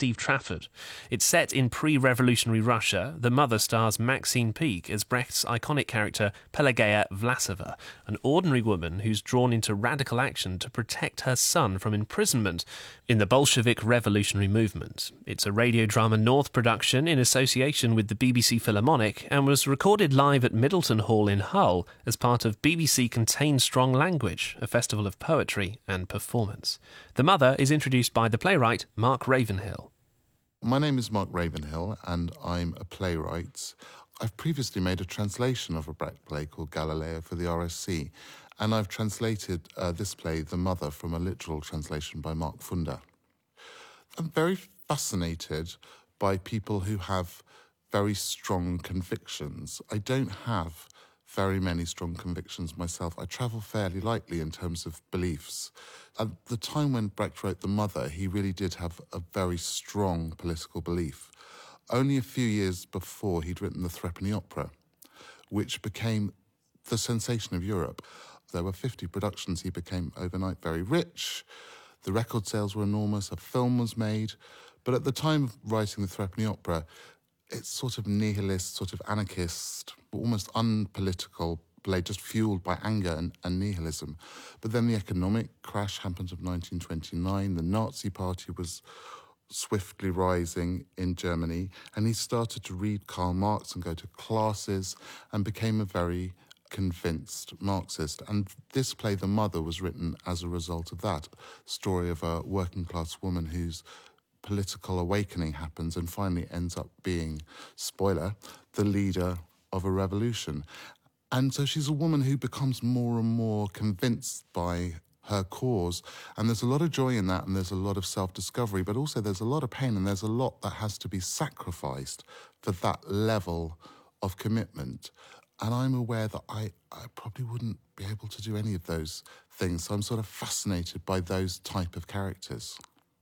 Steve Trafford. It's set in pre-revolutionary Russia. The mother stars Maxine Peake as Brecht's iconic character Pelageya Vlasova, an ordinary woman who's drawn into radical action to protect her son from imprisonment in the Bolshevik revolutionary movement. It's a Radio Drama North production in association with the BBC Philharmonic and was recorded live at Middleton Hall in Hull as part of BBC Contain Strong Language, a festival of poetry and performance. The mother is introduced by the playwright Mark Ravenhill. My name is Mark Ravenhill and I'm a playwright. I've previously made a translation of a Brecht play called Galileo for the RSC, and I've translated this play, The Mother, from a literal translation by Mark Funder. I'm very fascinated by people who have very strong convictions. I don't have very many strong convictions myself. I travel fairly lightly in terms of beliefs. At the time when Brecht wrote The Mother, he really did have a very strong political belief. Only a few years before, he'd written the Threepenny Opera, which became the sensation of Europe. There were 50 productions. He became overnight very rich. The record sales were enormous. A film was made. But at the time of writing the Threepenny Opera, it's sort of nihilist, sort of anarchist, almost unpolitical play, just fueled by anger and nihilism. But then the economic crash happened of 1929. The Nazi Party was swiftly rising in Germany, and he started to read Karl Marx and go to classes and became a very convinced Marxist. And this play, The Mother, was written as a result of that story of a working-class woman whose political awakening happens and finally ends up being, spoiler, the leader of a revolution. And so she's a woman who becomes more and more convinced by her cause, and there's a lot of joy in that, and there's a lot of self-discovery, but also there's a lot of pain, and there's a lot that has to be sacrificed for that level of commitment. And I'm aware that I probably wouldn't be able to do any of those things, so I'm sort of fascinated by those type of characters.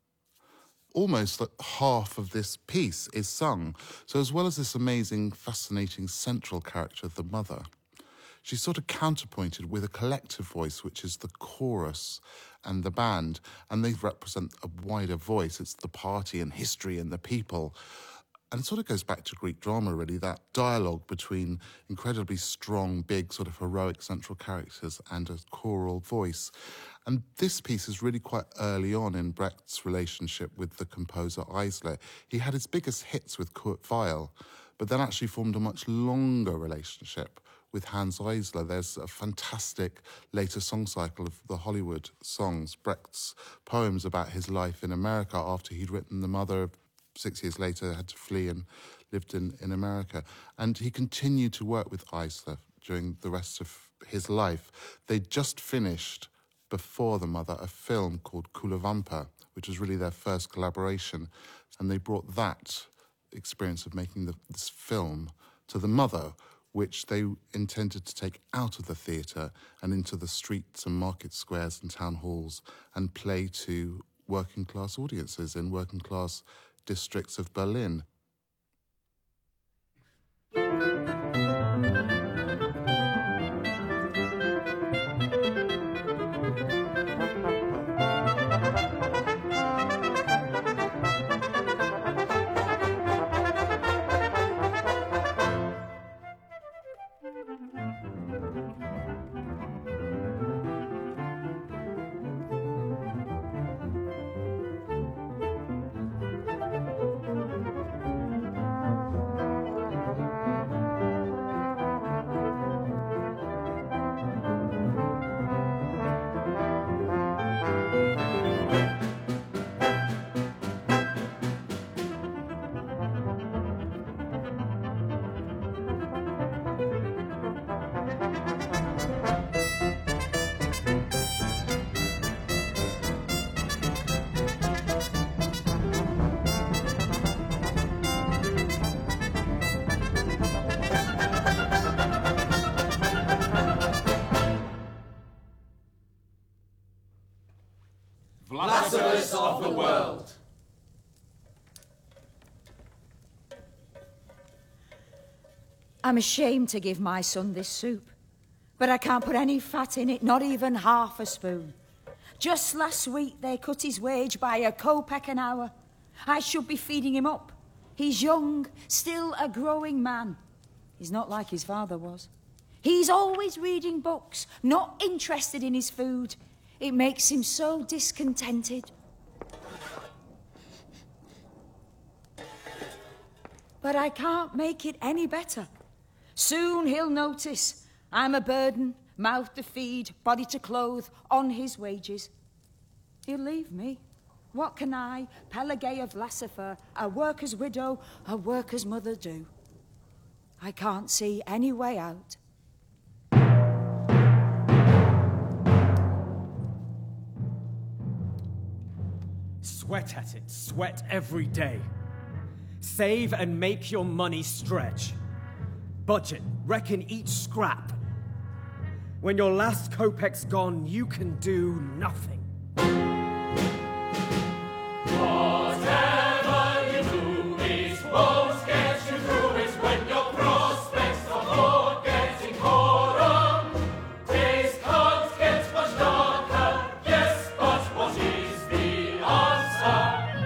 Almost like half of this piece is sung. So as well as this amazing, fascinating central character of the mother, she's sort of counterpointed with a collective voice, which is the chorus and the band, and they represent a wider voice. It's the party and history and the people. And it sort of goes back to Greek drama, really, that dialogue between incredibly strong, big, sort of heroic central characters and a choral voice. And this piece is really quite early on in Brecht's relationship with the composer Eisler. He had his biggest hits with Kurt Weill, but then actually formed a much longer relationship with Hans Eisler. There's a fantastic later song cycle of the Hollywood songs, Brecht's poems about his life in America after he'd written The Mother. 6 years later, had to flee and lived in America. And he continued to work with Eisler during the rest of his life. They just finished, before The Mother, a film called Kulavampa, which was really their first collaboration. And they brought that experience of making this film to The Mother, which they intended to take out of the theatre and into the streets and market squares and town halls and play to working-class audiences in working-class districts of Berlin. Vlasovas of the world. I'm ashamed to give my son this soup, but I can't put any fat in it, not even half a spoon. Just last week they cut his wage by a kopeck an hour. I should be feeding him up. He's young, still a growing man. He's not like his father was. He's always reading books, not interested in his food. It makes him so discontented. But I can't make it any better. Soon he'll notice I'm a burden, mouth to feed, body to clothe, on his wages. He'll leave me. What can I, Pelageia Vlasiver, a worker's widow, a worker's mother, do? I can't see any way out. Sweat at it. Sweat every day. Save and make your money stretch. Budget. Reckon each scrap. When your last kopek's gone, you can do nothing. Whatever you do, it won't get you through it when your prospects are for getting poorer. Days can't get much darker, yes, but what is the answer?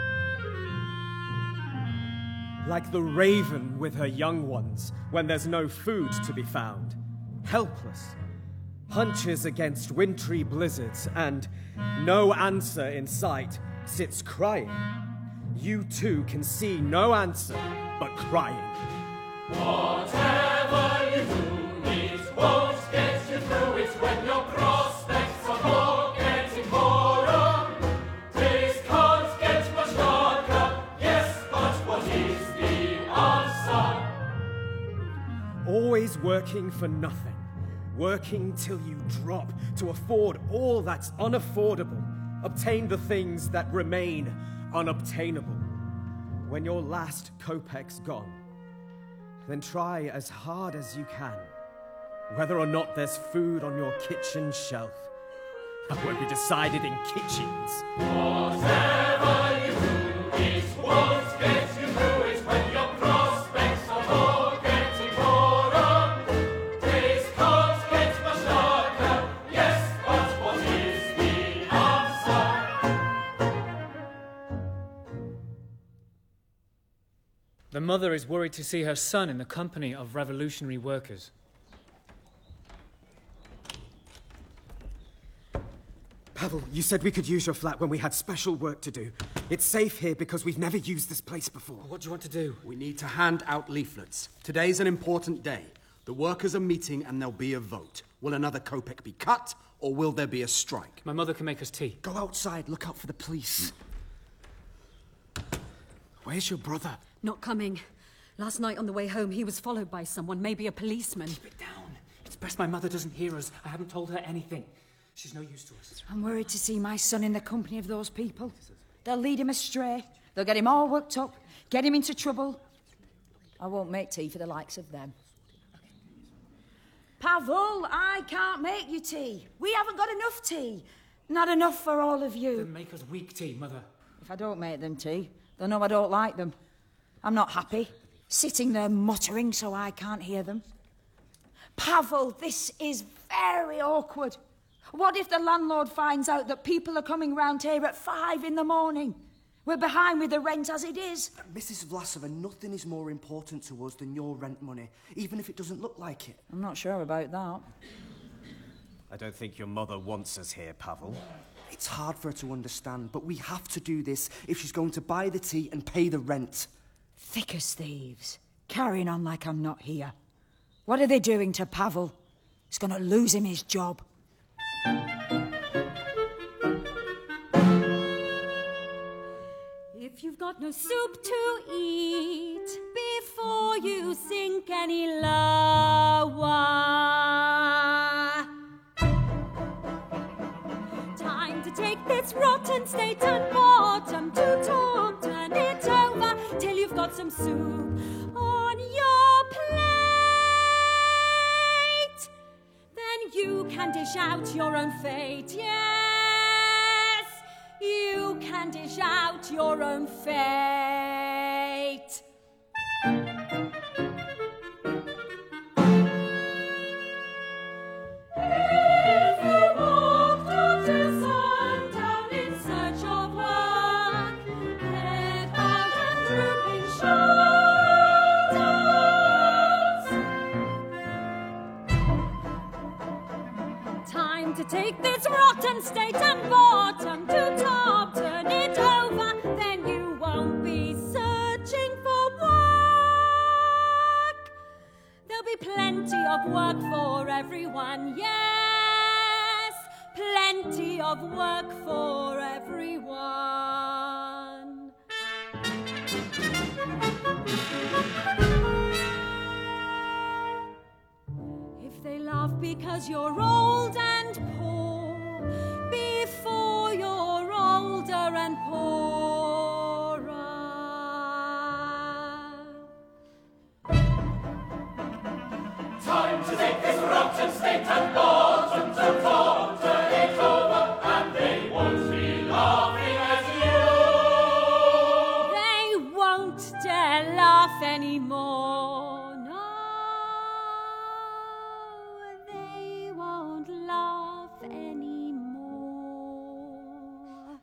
Like the raven with her young ones when there's no food to be found. Helpless. Hunches against wintry blizzards and no answer in sight. Sits crying. You too can see no answer but crying. Whatever you do, it won't get you through it when your prospects are for getting poorer. Days can't get much darker, yes, but what is the answer? Always working for nothing. Working till you drop to afford all that's unaffordable. Obtain the things that remain unobtainable. When your last kopek's gone, then try as hard as you can. Whether or not there's food on your kitchen shelf, that won't be decided in kitchens. Whatever you do, it won't get you through it when your prospects are for getting poorer. Days can't get much darker, yes, but what is the answer? The mother is worried to see her son in the company of revolutionary workers. Pavel, you said we could use your flat when we had special work to do. It's safe here because we've never used this place before. What do you want to do? We need to hand out leaflets. Today's an important day. The workers are meeting and there'll be a vote. Will another kopek be cut, or will there be a strike? My mother can make us tea. Go outside, look out for the police. Where's your brother? Not coming. Last night on the way home, he was followed by someone, maybe a policeman. Keep it down. It's best my mother doesn't hear us. I haven't told her anything. She's no use to us. I'm worried to see my son in the company of those people. They'll lead him astray. They'll get him all worked up, get him into trouble. I won't make tea for the likes of them. Pavel, I can't make you tea. We haven't got enough tea. Not enough for all of you. Then make us weak tea, Mother. If I don't make them tea, they'll know I don't like them. I'm not happy, sitting there muttering so I can't hear them. Pavel, this is very awkward. What if the landlord finds out that people are coming round here at 5 in the morning? We're behind with the rent as it is. Mrs. Vlasiver, nothing is more important to us than your rent money, even if it doesn't look like it. I'm not sure about that. I don't think your mother wants us here, Pavel. It's hard for her to understand, but we have to do this if she's going to buy the tea and pay the rent. Thick as thieves, carrying on like I'm not here. What are they doing to Pavel? He's going to lose him his job. If you've got no soup to eat, before you sink any lower, time to take this rotten state and bottom to top, turn it over till you've got some soup on your plate. Then you can dish out your own fate, yes, you can dish out your own fate. If you walked up to sundown in search of work, take this rotten state and bottom to top, turn it over, then you won't be searching for work. There'll be plenty of work for everyone, yes, plenty of work for everyone. If they laugh because you're old and poor, before you're older and poorer. Time to take this rotten state and bottom to top, turn it over, and they won't be laughing at you. They won't dare laugh anymore. No, they won't laugh anymore.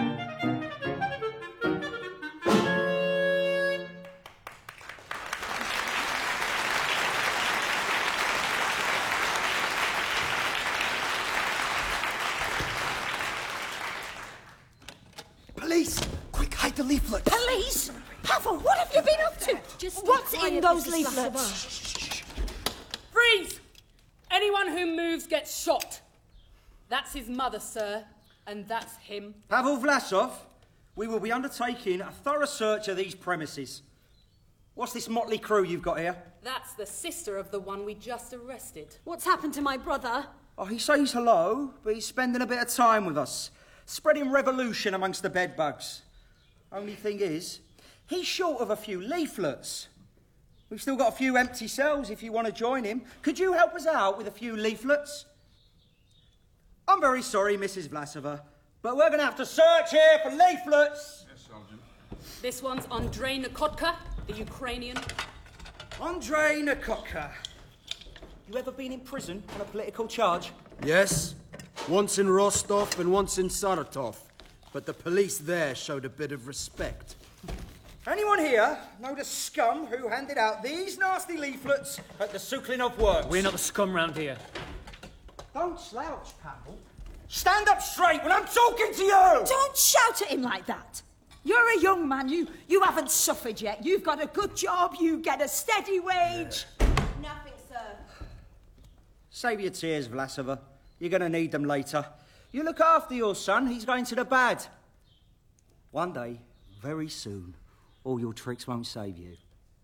Police! Quick, hide the leaflet. Police? Pavel, what have you been up to? Just What's quiet, in those Mrs. leaflets? Freeze! Anyone who moves gets shot. That's his mother, sir, and that's him. Pavel Vlasov, we will be undertaking a thorough search of these premises. What's this motley crew you've got here? That's the sister of the one we just arrested. What's happened to my brother? Oh, he says hello, but he's spending a bit of time with us, spreading revolution amongst the bedbugs. Only thing is, he's short of a few leaflets. We've still got a few empty cells if you want to join him. Could you help us out with a few leaflets? I'm very sorry, Mrs. Vlasova, but we're going to have to search here for leaflets. Yes, Sergeant. This one's Andrei Nakotka, the Ukrainian. Andrei Nakotka. You ever been in prison on a political charge? Yes, once in Rostov and once in Saratov. But the police there showed a bit of respect. Anyone here know the scum who handed out these nasty leaflets at the Suklinov Works? We're not the scum round here. Don't slouch, Pavel. Stand up straight when I'm talking to you! Don't shout at him like that. You're a young man. You haven't suffered yet. You've got a good job. You get a steady wage. Nothing, sir. Save your tears, Vlasova. You're going to need them later. You look after your son. He's going to the bad. One day, very soon, all your tricks won't save you.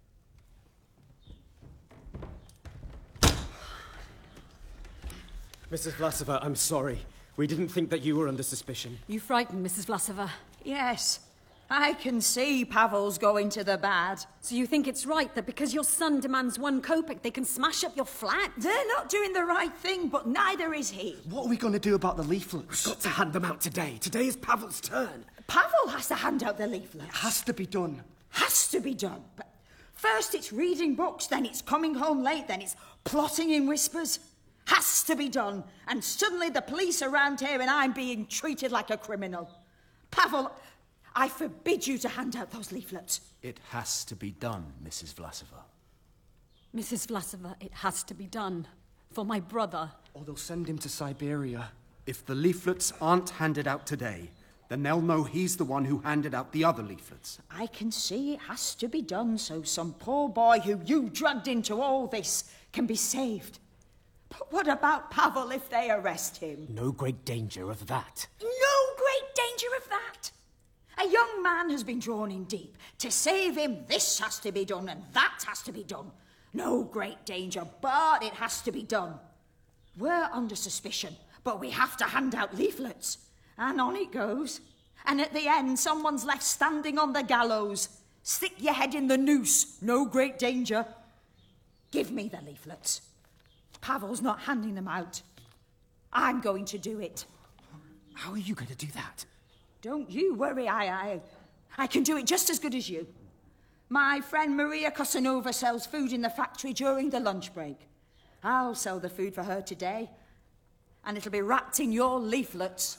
Mrs. Vlasova, I'm sorry. We didn't think that you were under suspicion. You frightened Mrs. Vlasova. Yes, I can see Pavel's going to the bad. So you think it's right that because your son demands 1 kopeck, they can smash up your flat? They're not doing the right thing, but neither is he. What are we going to do about the leaflets? Got to hand them out today. Today is Pavel's turn. Pavel has to hand out the leaflets. It has to be done. Has to be done. But first it's reading books, then it's coming home late, then it's plotting in whispers. Has to be done. And suddenly the police are around here and I'm being treated like a criminal. Pavel, I forbid you to hand out those leaflets. It has to be done, Mrs. Vlasova. Mrs. Vlasova, it has to be done. For my brother. Or they'll send him to Siberia. If the leaflets aren't handed out today, then they'll know he's the one who handed out the other leaflets. I can see it has to be done so some poor boy who you dragged into all this can be saved. But what about Pavel if they arrest him? No great danger of that. No great danger of that. A young man has been drawn in deep. To save him, this has to be done and that has to be done. No great danger, but it has to be done. We're under suspicion, but we have to hand out leaflets. And on it goes. And at the end, someone's left standing on the gallows. Stick your head in the noose. No great danger. Give me the leaflets. Pavel's not handing them out. I'm going to do it. How are you going to do that? Don't you worry, I can do it just as good as you. My friend Maria Kosanova sells food in the factory during the lunch break. I'll sell the food for her today, and it'll be wrapped in your leaflets.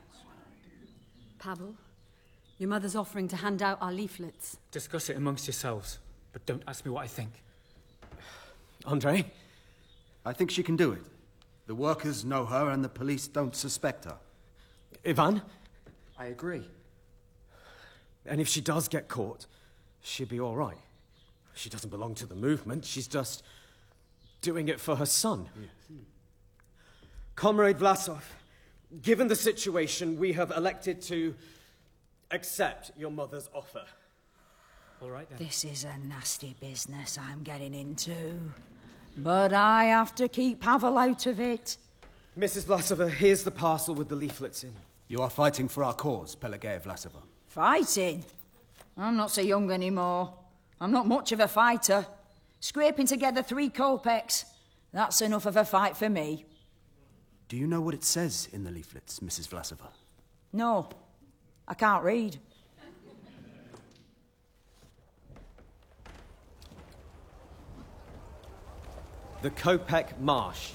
Pavel, your mother's offering to hand out our leaflets. Discuss it amongst yourselves, but don't ask me what I think. Andrei? I think she can do it. The workers know her and the police don't suspect her. Ivan? I agree. And if she does get caught, she'll be all right. She doesn't belong to the movement. She's just doing it for her son. Yes. Comrade Vlasov, given the situation, we have elected to accept your mother's offer. All right, then. This is a nasty business I'm getting into. But I have to keep Pavel out of it. Mrs. Vlasova, here's the parcel with the leaflets in. You are fighting for our cause, Pelageya Vlasova. Fighting? I'm not so young anymore. I'm not much of a fighter. Scraping together 3 kopecks. That's enough of a fight for me. Do you know what it says in the leaflets, Mrs. Vlasova? No, I can't read. The Kopek Marsh.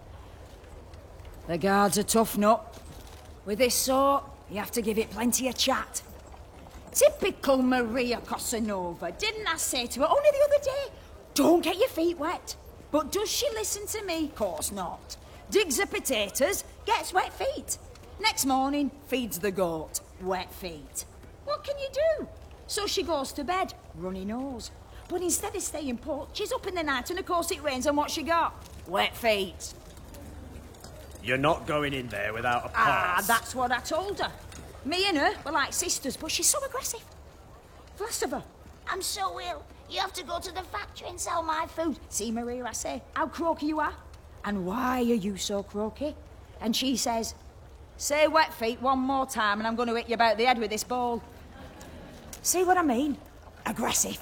The guard's a tough nut. With this sort, you have to give it plenty of chat. Typical Maria Kosanova. Didn't I say to her only the other day, don't get your feet wet? But does she listen to me? Course not. Digs her potatoes, gets wet feet. Next morning, feeds the goat, wet feet. What can you do? So she goes to bed, runny nose. But instead of staying put, she's up in the night and of course it rains and what she got? Wet feet. You're not going in there without a pass. That's what I told her. Me and her were like sisters, but she's so aggressive. Vlasova, I'm so ill. You have to go to the factory and sell my food. See, Maria, I say, how croaky you are. And why are you so croaky? And she says, say wet feet one more time and I'm going to hit you about the head with this ball. See what I mean? Aggressive.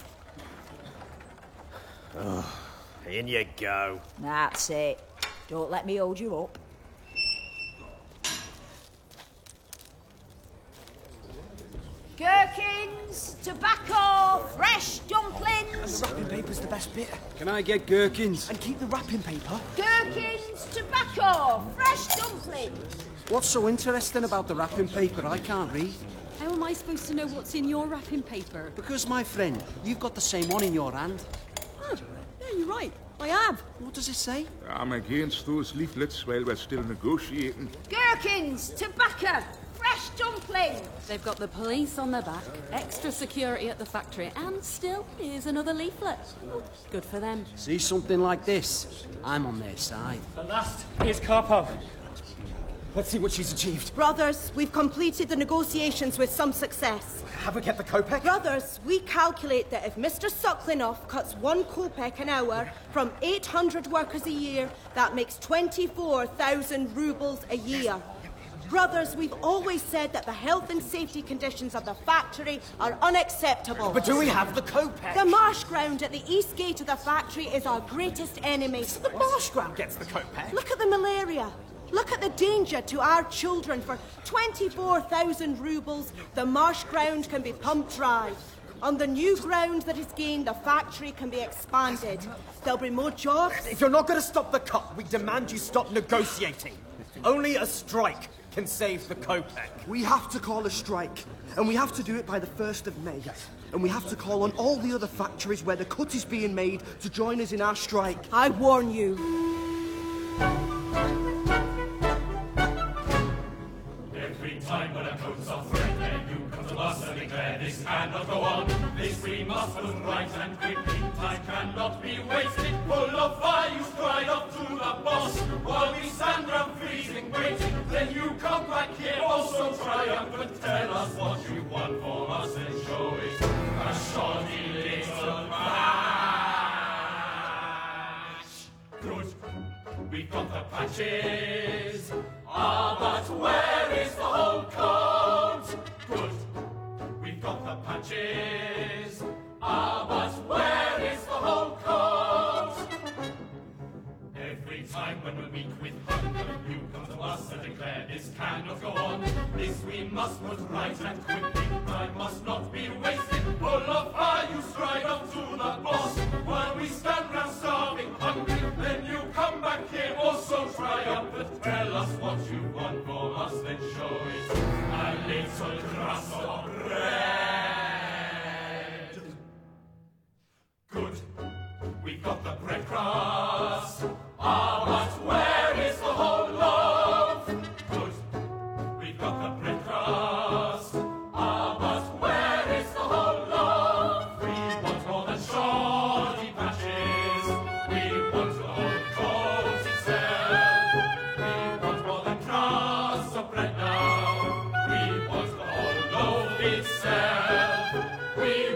Oh, in you go. That's it. Don't let me hold you up. Gherkins, tobacco, fresh dumplings. And the wrapping paper's the best bit. Can I get gherkins? And keep the wrapping paper. Gherkins, tobacco, fresh dumplings. What's so interesting about the wrapping paper? I can't read. How am I supposed to know what's in your wrapping paper? Because, my friend, you've got the same one in your hand. Oh, yeah, you're right. I have. What does it say? I'm against those leaflets while we're still negotiating. Gherkins, tobacco, fresh dumplings. They've got the police on their back, extra security at the factory, and still, here's another leaflet. Good for them. See something like this? I'm on their side. The last is Karpov. Let's see what she's achieved. Brothers, we've completed the negotiations with some success. Have we get the kopek? Brothers, we calculate that if Mr. Soklinov cuts 1 kopek an hour from 800 workers a year, that makes 24,000 rubles a year. Brothers, we've always said that the health and safety conditions of the factory are unacceptable. But do we have the kopek? The marsh ground at the east gate of the factory is our greatest enemy. So the marsh ground gets the kopek? Look at the malaria. Look at the danger to our children. For 24,000 rubles, the marsh ground can be pumped dry. On the new ground that is gained, the factory can be expanded. There'll be more jobs. If you're not going to stop the cut, we demand you stop negotiating. Only a strike can save the kopek. We have to call a strike, and we have to do it by the 1st of May. And we have to call on all the other factories where the cut is being made to join us in our strike. I warn you. Every time when a coat's off thread, then you come to us and declare this cannot go on. This we must put right and quickly. Time cannot be wasted. Full of fire, you stride up to the boss. While we stand round freezing, waiting, then you come back here, also triumphant. Tell us what you want from us and show it. A shoddy little match. Good. We've got the patches. But where is the whole coat? Good. We've got the patches. But where is the whole coat? Every time when we're weak with hunger, you come to us and declare this cannot go on. This we must put right and quickly. Time must not be wasted. Full of fire, you stride up to the boss. While we stand round starving, hungry, then you come back here also triumphant. Tell us what you want from us, then show it. A little crust of bread. Good. We've got the bread crust. But where is the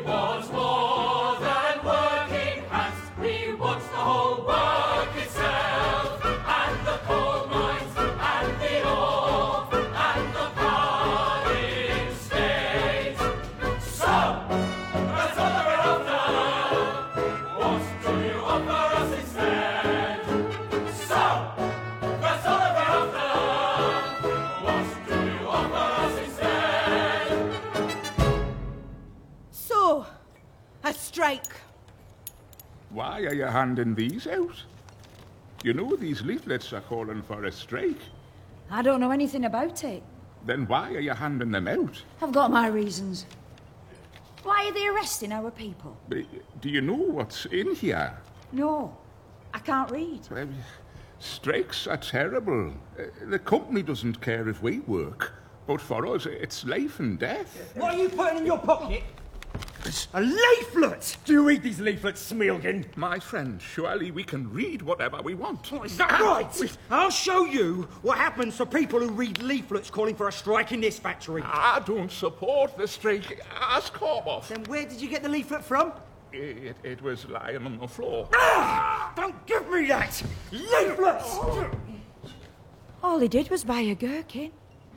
wants more than working hands. He wants the whole work itself, and the coal mines, and the ore, and the pardon states. So, that's all that we're after. What do you offer us instead? So, that's all that we're after. What do you offer us instead? So, a strike. Why are you handing these out? You know these leaflets are calling for a strike. I don't know anything about it. Then why are you handing them out? I've got my reasons. Why are they arresting our people? Do you know what's in here? No, I can't read. Well, strikes are terrible. The company doesn't care if we work, but for us, it's life and death. What are you putting in your pocket? A leaflet! Do you read these leaflets, Smealgin? My friend, surely we can read whatever we want. Is that right? I'll show you what happens to people who read leaflets calling for a strike in this factory. I don't support the strike. Ask Korboff. Then where did you get the leaflet from? It was lying on the floor. Ah! Don't give me that! Leaflets! All he did was buy a gherkin.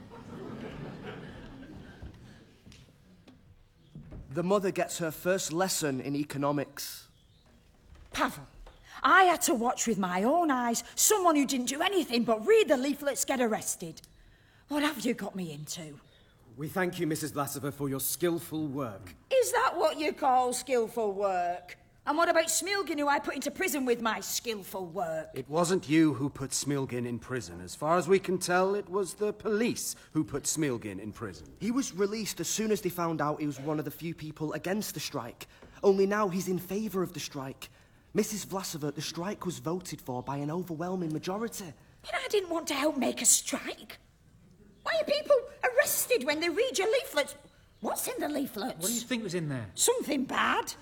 The mother gets her first lesson in economics. Pavel, I had to watch with my own eyes someone who didn't do anything but read the leaflets get arrested. What have you got me into? We thank you, Mrs. Vlasova, for your skillful work. Is that what you call skillful work? And what about Smealgin, who I put into prison with my skillful work? It wasn't you who put Smealgin in prison. As far as we can tell, it was the police who put Smealgin in prison. He was released as soon as they found out he was one of the few people against the strike. Only now he's in favour of the strike. Mrs. Vlasova, the strike was voted for by an overwhelming majority. But I didn't want to help make a strike. Why are people arrested when they read your leaflets? What's in the leaflets? What do you think was in there? Something bad.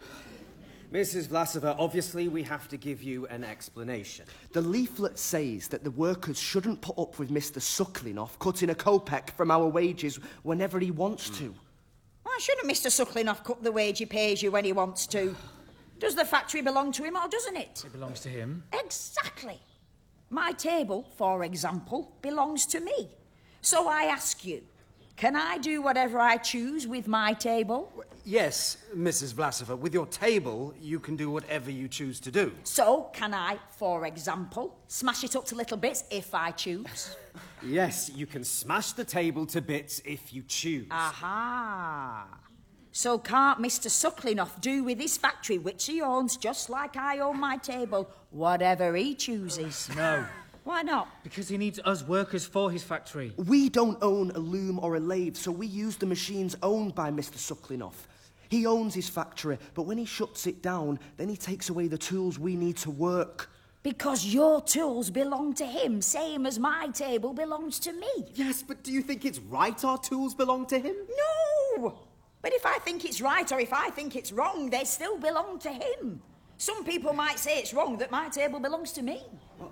Mrs. Vlasova, obviously we have to give you an explanation. The leaflet says that the workers shouldn't put up with Mr. Suklinov cutting a kopeck from our wages whenever he wants to. Why shouldn't Mr. Suklinov cut the wage he pays you when he wants to? Does the factory belong to him or doesn't it? It belongs to him. Exactly. My table, for example, belongs to me. So I ask you, can I do whatever I choose with my table? Yes, Mrs. Vlasova, with your table, you can do whatever you choose to do. So, can I, for example, smash it up to little bits if I choose? Yes, you can smash the table to bits if you choose. Aha! So can't Mr. Suklinov do with his factory, which he owns, just like I own my table, whatever he chooses? No. Why not? Because he needs us workers for his factory. We don't own a loom or a lathe, so we use the machines owned by Mr. Suklinov. He owns his factory, but when he shuts it down, then he takes away the tools we need to work. Because your tools belong to him, same as my table belongs to me. Yes, but do you think it's right our tools belong to him? No! But if I think it's right or if I think it's wrong, they still belong to him. Some people might say it's wrong that my table belongs to me.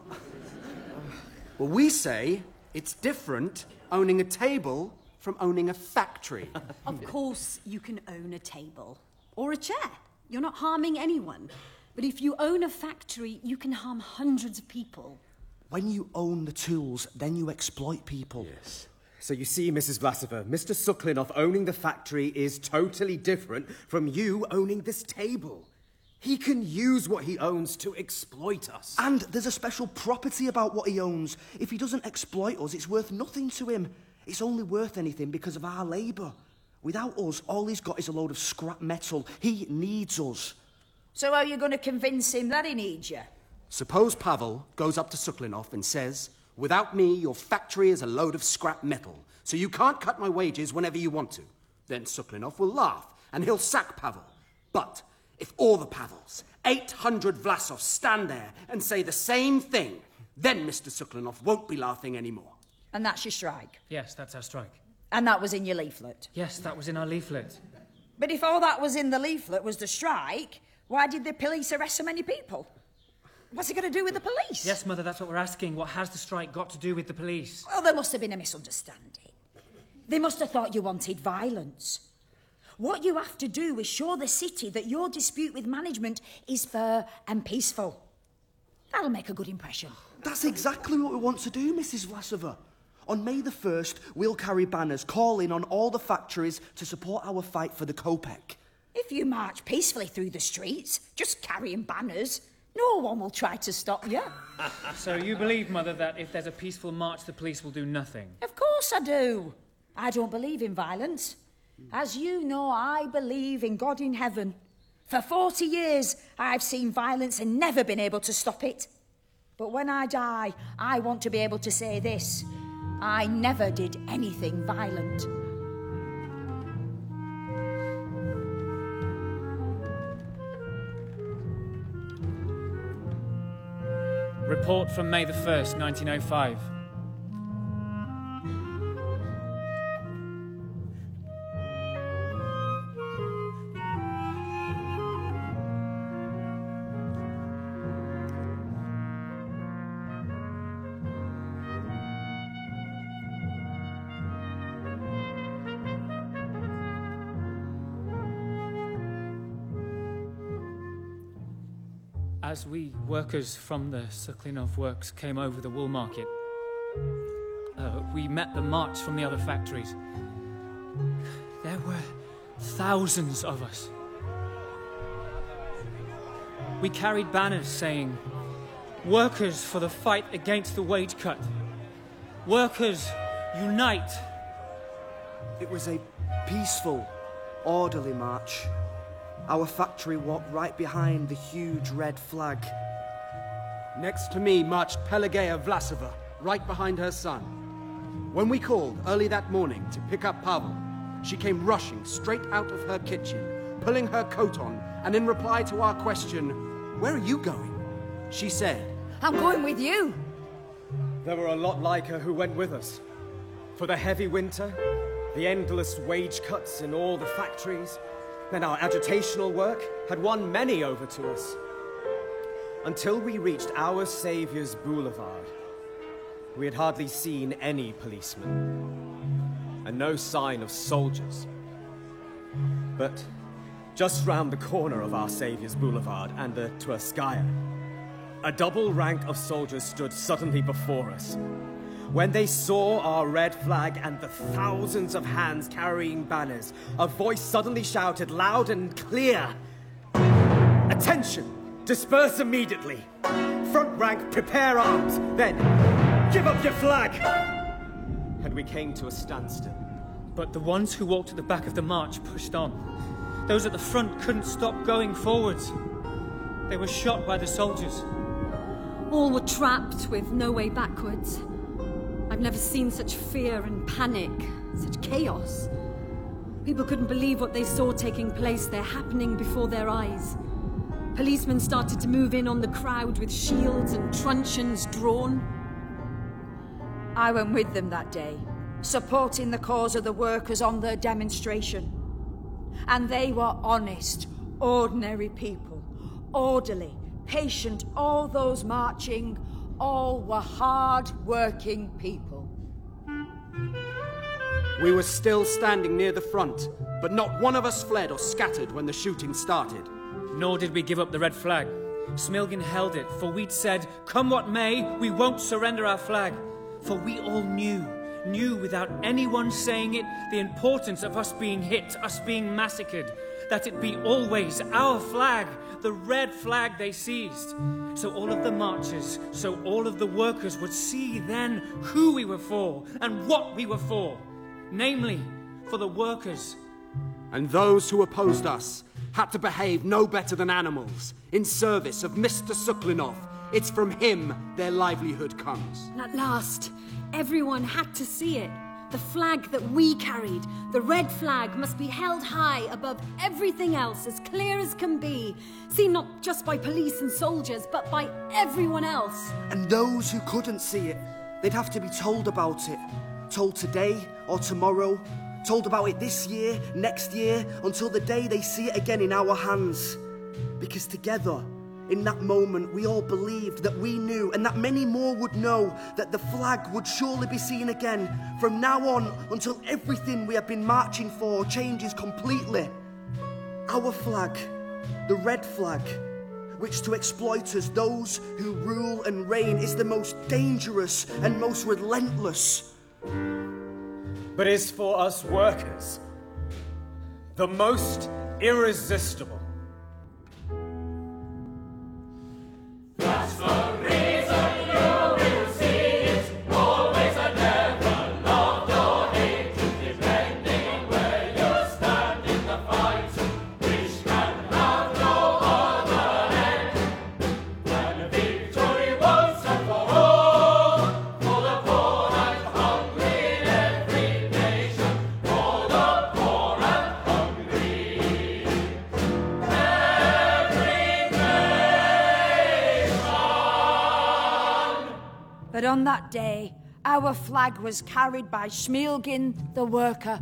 Well, we say it's different owning a table from owning a factory. Of course you can own a table. Or a chair. You're not harming anyone. But if you own a factory, you can harm hundreds of people. When you own the tools, then you exploit people. Yes. So you see, Mrs. Vlasova, Mr. Suklinov owning the factory is totally different from you owning this table. He can use what he owns to exploit us. And there's a special property about what he owns. If he doesn't exploit us, it's worth nothing to him. It's only worth anything because of our labour. Without us, all he's got is a load of scrap metal. He needs us. So how are you going to convince him that he needs you? Suppose Pavel goes up to Suklinov and says, "Without me, your factory is a load of scrap metal, so you can't cut my wages whenever you want to." Then Suklinov will laugh, and he'll sack Pavel. But if all the Pavels, 800 Vlasovs, stand there and say the same thing, then Mr. Suklinov won't be laughing anymore. And that's your strike? Yes, that's our strike. And that was in your leaflet? Yes, that was in our leaflet. But if all that was in the leaflet was the strike, why did the police arrest so many people? What's it got to do with the police? Yes, Mother, that's what we're asking. What has the strike got to do with the police? Well, there must have been a misunderstanding. They must have thought you wanted violence. What you have to do is show the city that your dispute with management is fair and peaceful. That'll make a good impression. That's exactly what we want to do, Mrs. Vlasova. On May the 1st, we'll carry banners calling on all the factories to support our fight for the Kopek. If you march peacefully through the streets, just carrying banners, no one will try to stop you. So you believe, Mother, that if there's a peaceful march, the police will do nothing? Of course I do. I don't believe in violence. As you know, I believe in God in heaven. For 40 years, I've seen violence and never been able to stop it. But when I die, I want to be able to say this: I never did anything violent. Report from May the 1st, 1905. As we workers from the Suklinov works came over the wool market, we met the march from the other factories. There were thousands of us. We carried banners saying, "Workers for the fight against the wage cut. Workers, unite." It was a peaceful, orderly march. Our factory walked right behind the huge red flag. Next to me marched Pelageya Vlasova, right behind her son. When we called early that morning to pick up Pavel, she came rushing straight out of her kitchen, pulling her coat on, and in reply to our question, "Where are you going?" she said, "I'm going with you." There were a lot like her who went with us. For the heavy winter, the endless wage cuts in all the factories, then our agitational work had won many over to us. Until we reached our Saviour's Boulevard, we had hardly seen any policemen, and no sign of soldiers. But just round the corner of our Saviour's Boulevard and the Tverskaya, a double rank of soldiers stood suddenly before us. When they saw our red flag and the thousands of hands carrying banners, a voice suddenly shouted loud and clear, "Attention! Disperse immediately! Front rank, prepare arms! Then, give up your flag!" And we came to a standstill. But the ones who walked at the back of the march pushed on. Those at the front couldn't stop going forwards. They were shot by the soldiers. All were trapped with no way backwards. I've never seen such fear and panic, such chaos. People couldn't believe what they saw taking place there, happening before their eyes. Policemen started to move in on the crowd with shields and truncheons drawn. I went with them that day, supporting the cause of the workers on their demonstration. And they were honest, ordinary people, orderly, patient. All those marching, all were hard-working people. We were still standing near the front, but not one of us fled or scattered when the shooting started. Nor did we give up the red flag. Smilgin held it, for we'd said, "Come what may, we won't surrender our flag." For we all knew without anyone saying it, the importance of us being hit, us being massacred, that it be always our flag, the red flag they seized. So all of the marchers, so all of the workers would see then who we were for and what we were for. Namely, for the workers. And those who opposed us had to behave no better than animals, in service of Mr. Suklinov. It's from him their livelihood comes. And at last, everyone had to see it. The flag that we carried, the red flag, must be held high above everything else, as clear as can be, seen not just by police and soldiers, but by everyone else. And those who couldn't see it, they'd have to be told about it. Told today or tomorrow, told about it this year, next year, until the day they see it again in our hands. Because together, In that moment, we all believed that we knew, and that many more would know, that the flag would surely be seen again from now on until everything we have been marching for changes completely. Our flag, the red flag, which to exploiters, those who rule and reign, is the most dangerous and most relentless. But is for us workers the most irresistible. That's the reason you will see it, always and never, loved or hated, depending on where you stand in the fight, which can have no other end than victory once and for all, for the poor and hungry in every nation, for the poor and hungry. But on that day, our flag was carried by Smielgin the worker.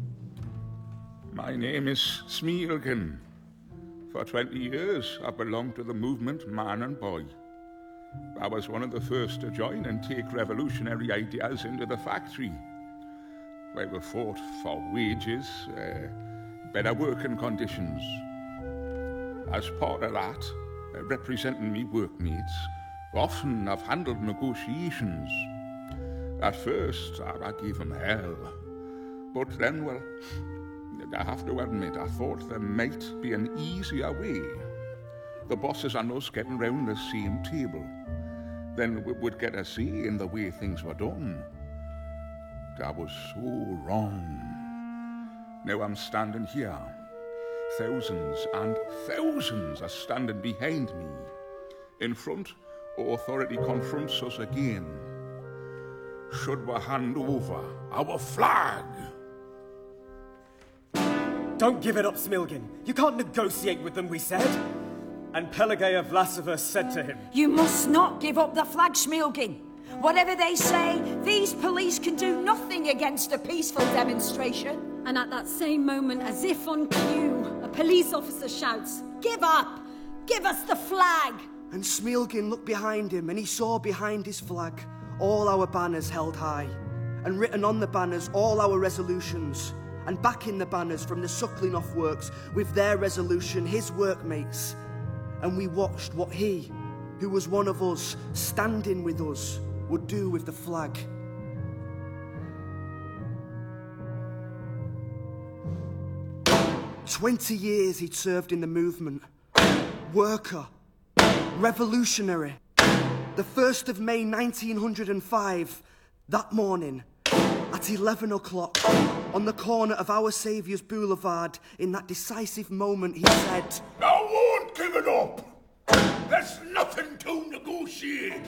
My name is Smielgin. For 20 years, I've belonged to the movement Man and Boy. I was one of the first to join and take revolutionary ideas into the factory, where we fought for wages, better working conditions. As part of that, representing me workmates, often I've handled negotiations. At first, I gave them hell. But then, well, I have to admit, I thought there might be an easier way. The bosses and us getting round the same table. Then we would get a say in the way things were done. I was so wrong. Now I'm standing here. Thousands and thousands are standing behind me. In front, authority confronts us again. Should we hand over our flag? Don't give it up, Smielgin. You can't negotiate with them, we said. And Pelageya Vlasova said to him, You must not give up the flag, Smielgin. Whatever they say, these police can do nothing against a peaceful demonstration. And at that same moment, as if on cue, a police officer shouts, Give up! Give us the flag! And Smielgin looked behind him, and he saw behind his flag all our banners held high, and written on the banners all our resolutions, and back in the banners from the Sucklinov works with their resolution, his workmates. And we watched what he, who was one of us, standing with us, would do with the flag. "20 years he'd served in the movement. Worker. Revolutionary. The 1st of May 1905, that morning, at 11 o'clock, on the corner of Our Saviour's Boulevard, in that decisive moment, he said, I won't give it up! There's nothing to negotiate!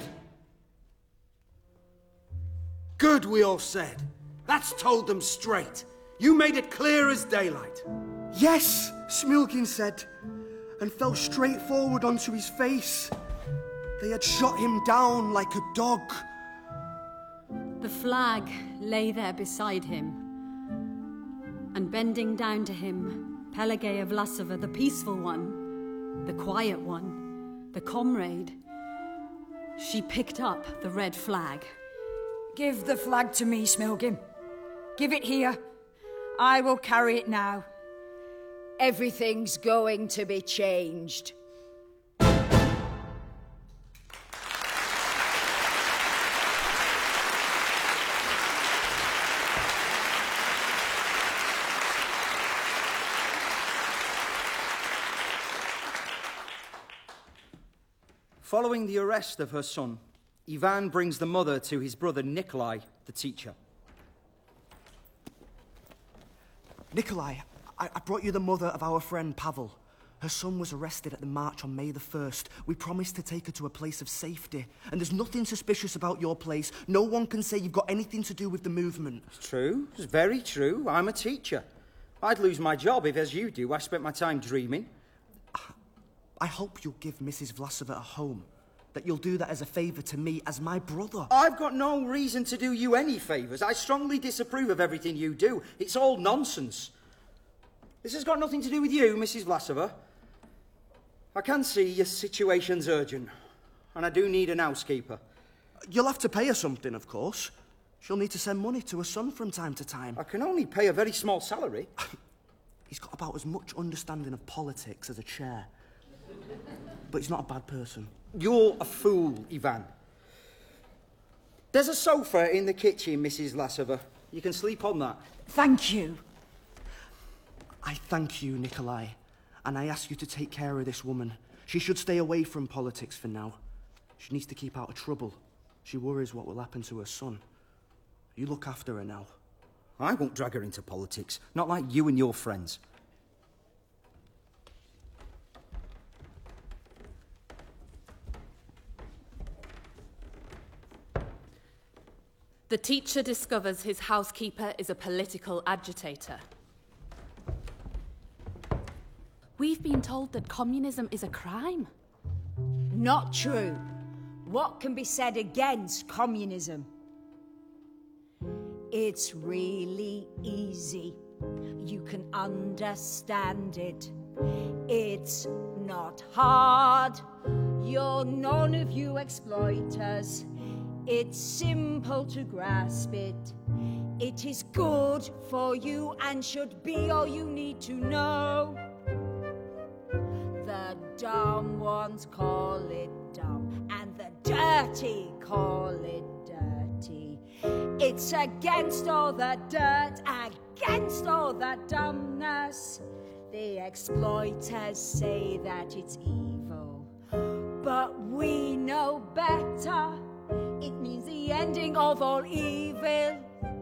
Good, we all said. That's told them straight. You made it clear as daylight. Yes, Smielgin said, and fell straight forward onto his face. They had shot him down like a dog. The flag lay there beside him, and bending down to him, Pelageya Vlasova, the peaceful one, the quiet one, the comrade, she picked up the red flag. Give the flag to me, Smielgin. Give it here. I will carry it now. Everything's going to be changed. Following the arrest of her son, Ivan brings the mother to his brother Nikolai, the teacher. Nikolai, I brought you the mother of our friend Pavel. Her son was arrested at the march on May the 1st. We promised to take her to a place of safety. And there's nothing suspicious about your place. No one can say you've got anything to do with the movement. It's true. It's very true. I'm a teacher. I'd lose my job if, as you do, I spent my time dreaming. I hope you'll give Mrs. Vlasova a home. That you'll do that as a favour to me, as my brother. I've got no reason to do you any favours. I strongly disapprove of everything you do. It's all nonsense. This has got nothing to do with you, Mrs. Vlasova. I can see your situation's urgent, and I do need an housekeeper. You'll have to pay her something, of course. She'll need to send money to her son from time to time. I can only pay a very small salary. He's got about as much understanding of politics as a chair. But he's not a bad person. You're a fool, Ivan. There's a sofa in the kitchen, Mrs. Lassova. You can sleep on that. Thank you. I thank you, Nikolai. And I ask you to take care of this woman. She should stay away from politics for now. She needs to keep out of trouble. She worries what will happen to her son. You look after her now. I won't drag her into politics. Not like you and your friends. The teacher discovers his housekeeper is a political agitator. We've been told that communism is a crime. Not true. What can be said against communism? It's really easy. You can understand it. It's not hard. You're none of you exploiters. It's simple to grasp it. It is good for you and should be all you need to know. The dumb ones call it dumb, and the dirty call it dirty. It's against all the dirt, against all the dumbness. The exploiters say that it's evil, but we know better. It means the ending of all evil.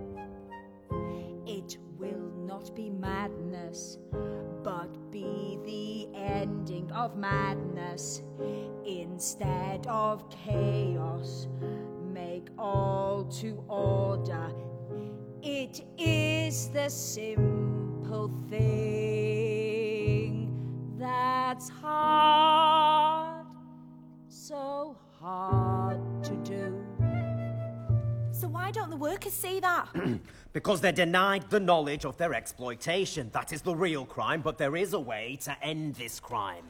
It will not be madness, but be the ending of madness. Instead of chaos, make all to order. It is the simple thing that's hard, so hard to do. So why don't the workers see that? Because they're denied the knowledge of their exploitation. That is the real crime, but there is a way to end this crime.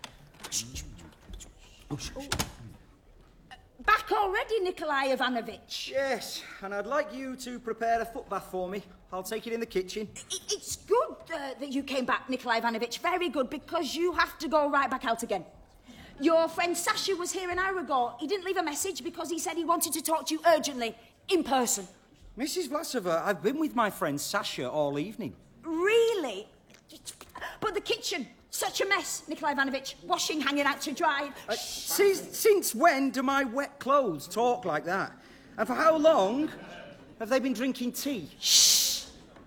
Back already, Nikolai Ivanovich? Yes, and I'd like you to prepare a footbath for me. I'll take it in the kitchen. It's good that you came back, Nikolai Ivanovich. Very good, because you have to go right back out again. Your friend Sasha was here an hour ago. He didn't leave a message because he said he wanted to talk to you urgently, in person. Mrs. Vlasova, I've been with my friend Sasha all evening. Really? But the kitchen, such a mess, Nikolai Ivanovich. Washing hanging out to dry. Since when do my wet clothes talk like that? And for how long have they been drinking tea? Shh!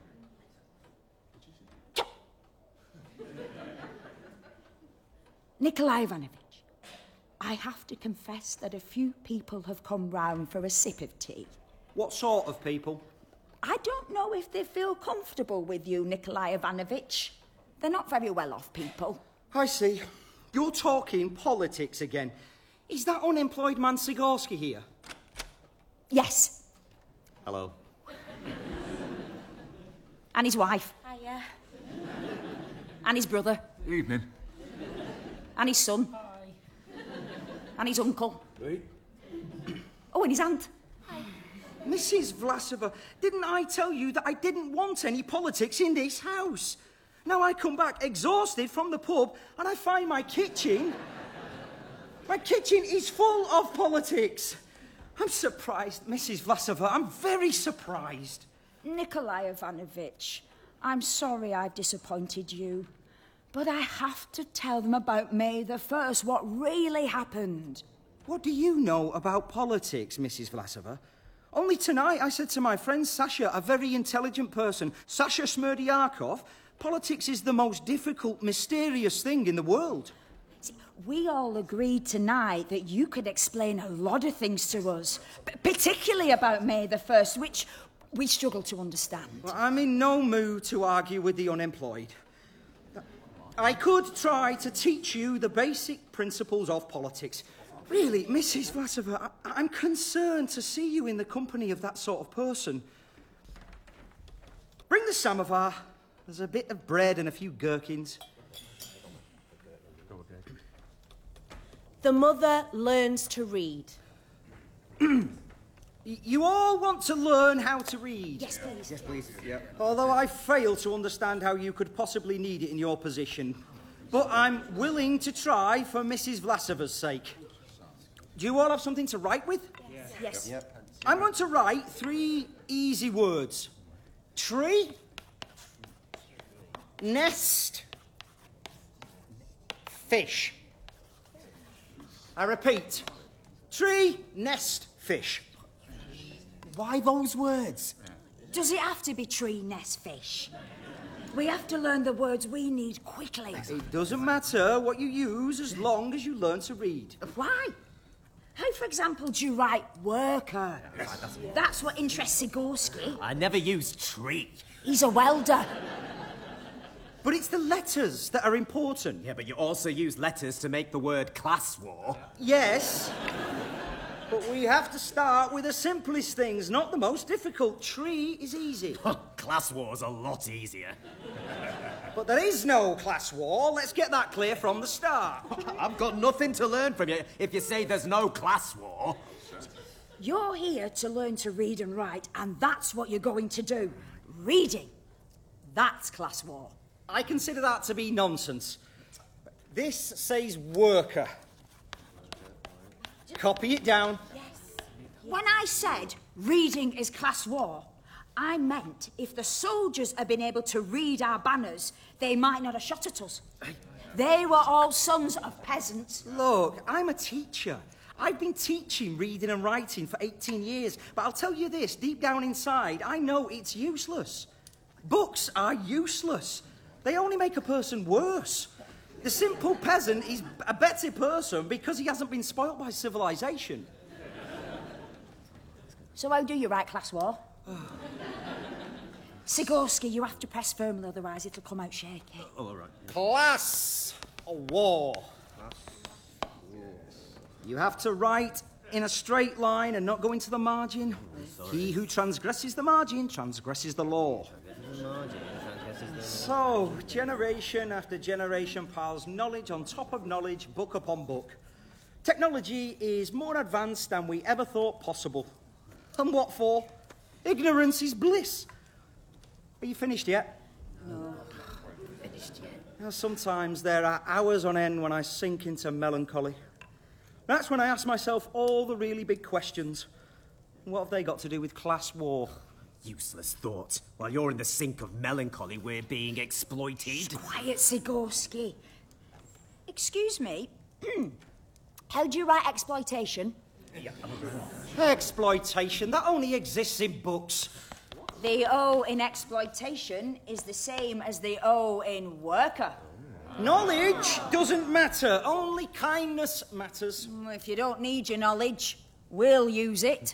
Nikolai Ivanovich, I have to confess that a few people have come round for a sip of tea. What sort of people? I don't know if they feel comfortable with you, Nikolai Ivanovich. They're not very well-off people. I see. You're talking politics again. Is that unemployed man Sigorsky here? Yes. Hello. And his wife. Hiya. And his brother. Evening. And his son. And his uncle. Right. Oh, and his aunt. Mrs. Vlasova, didn't I tell you that I didn't want any politics in this house? Now I come back exhausted from the pub and I find my kitchen... My kitchen is full of politics. I'm surprised, Mrs. Vlasova. I'm very surprised. Nikolai Ivanovich, I'm sorry I've disappointed you. But I have to tell them about May the 1st, what really happened. What do you know about politics, Mrs. Vlasova? Only tonight I said to my friend Sasha, a very intelligent person, Sasha Smerdyakov, politics is the most difficult, mysterious thing in the world. See, we all agreed tonight that you could explain a lot of things to us, particularly about May the 1st, which we struggle to understand. Well, I'm in no mood to argue with the unemployed. I could try to teach you the basic principles of politics. Really, Mrs. Vlasova, I'm concerned to see you in the company of that sort of person. Bring the samovar. There's a bit of bread and a few gherkins. The mother learns to read. You all want to learn how to read? Yes, please. Yes, please. Yeah. Although I fail to understand how you could possibly need it in your position. But I'm willing to try for Mrs. Vlasova's sake. Do you all have something to write with? Yes. Yep. I'm going to write 3 easy words. Tree, nest, fish. I repeat, tree, nest, fish. Why those words? Does it have to be tree, nest, fish? We have to learn the words we need quickly. It doesn't matter what you use as long as you learn to read. Why? How, for example, do you write worker? That's what interests Sigorsky. I never use tree. He's a welder. But it's the letters that are important. Yeah, but you also use letters to make the word class war. Yes. But we have to start with the simplest things, not the most difficult. Tree is easy. Class war's a lot easier. But there is no class war. Let's get that clear from the start. I've got nothing to learn from you if you say there's no class war. You're here to learn to read and write, and that's what you're going to do. Reading. That's class war. I consider that to be nonsense. This says worker. Copy it down. Yes. When I said reading is class war, I meant if the soldiers had been able to read our banners, they might not have shot at us. They were all sons of peasants. Look, I'm a teacher. I've been teaching reading and writing for 18 years, but I'll tell you this, deep down inside, I know it's useless. Books are useless. They only make a person worse. The simple peasant is a better person because he hasn't been spoilt by civilization. So how do you write class war? Sigorsky, you have to press firmly, otherwise it'll come out shaky. All right. Class war. You have to write in a straight line and not go into the margin. He who transgresses the margin transgresses the law. So, generation after generation piles knowledge on top of knowledge, book upon book. Technology is more advanced than we ever thought possible. And what for? Ignorance is bliss. Are you finished yet? No, finished yet. Now, sometimes there are hours on end when I sink into melancholy. That's when I ask myself all the really big questions. What have they got to do with class war? Useless thought. While you're in the sink of melancholy, we're being exploited. Quiet, Sigorsky. Excuse me. How do you write exploitation? Exploitation? That only exists in books. The O in exploitation is the same as the O in worker. Knowledge doesn't matter. Only kindness matters. If you don't need your knowledge, we'll use it.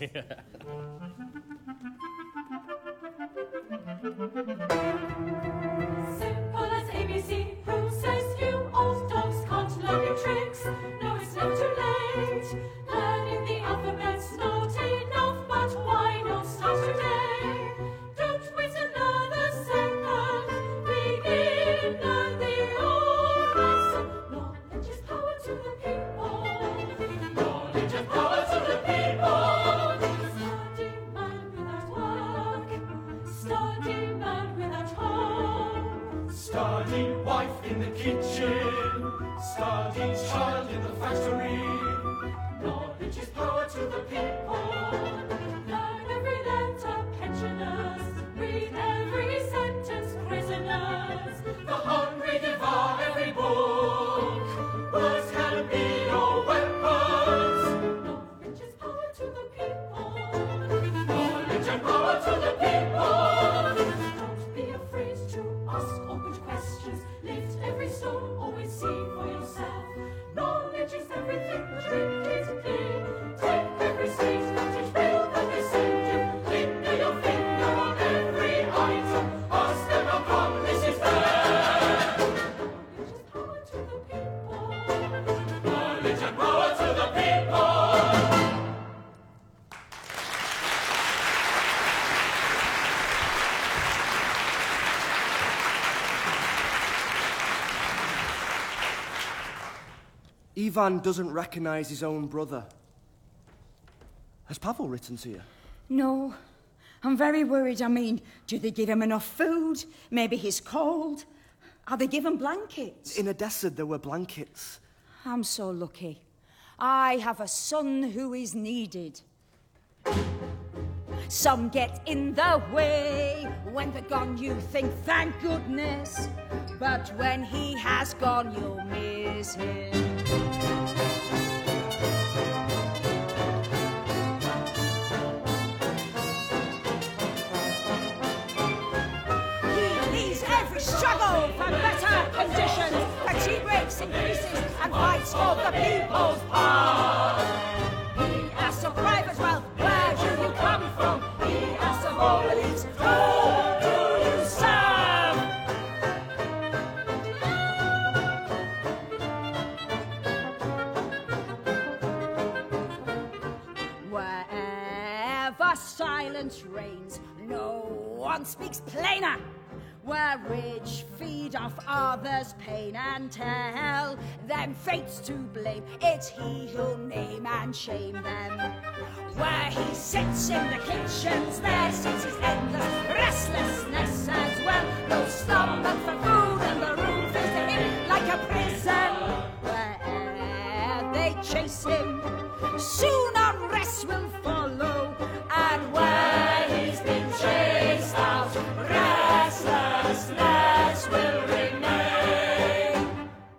Simple as ABC. Who says you old dogs can't learn new tricks? No, it's never too late. Learning the alphabet's not enough, but why not start today? Don't wait another second. Begin, learn the old lesson. Knowledge is power to the people. Knowledge is power to the people. Study man without work. Study man without home. Study wife in the kitchen. Study child in the factory. Knowledge is power to the people. Learn every letter, pensioners. Read every sentence, prisoners. The hungry devour every book. Words can be your weapons. Knowledge is power to the people. Knowledge and power to the people. Don't be afraid to ask awkward questions. Lift every stone, always see for yourself. Knowledge is everything, drink it in. Take every stage. Ivan doesn't recognise his own brother. Has Pavel written to you? No. I'm very worried. I mean, do they give him enough food? Maybe he's cold. Are they given blankets? In Odessa, there were blankets. I'm so lucky. I have a son who is needed. Some get in the way. When they're gone, you think, thank goodness. But when he has gone, you'll miss him. He leaves every struggle for better conditions. Fatigue rates increases and fights for the people's part. He asks of private wealth, where do you come from? He asks of all beliefs, who do you serve? Wherever silence reigns, no one speaks plainer. Where rich feed off others' pain and tell them fates to blame, it's he who'll name and shame them. Where he sits in the kitchens, there sits his endless restlessness as well. No stomach for food, and the room feels to him like a prison. Where they chase him, soon unrest will follow, and where he's been chased out, restlessness will remain.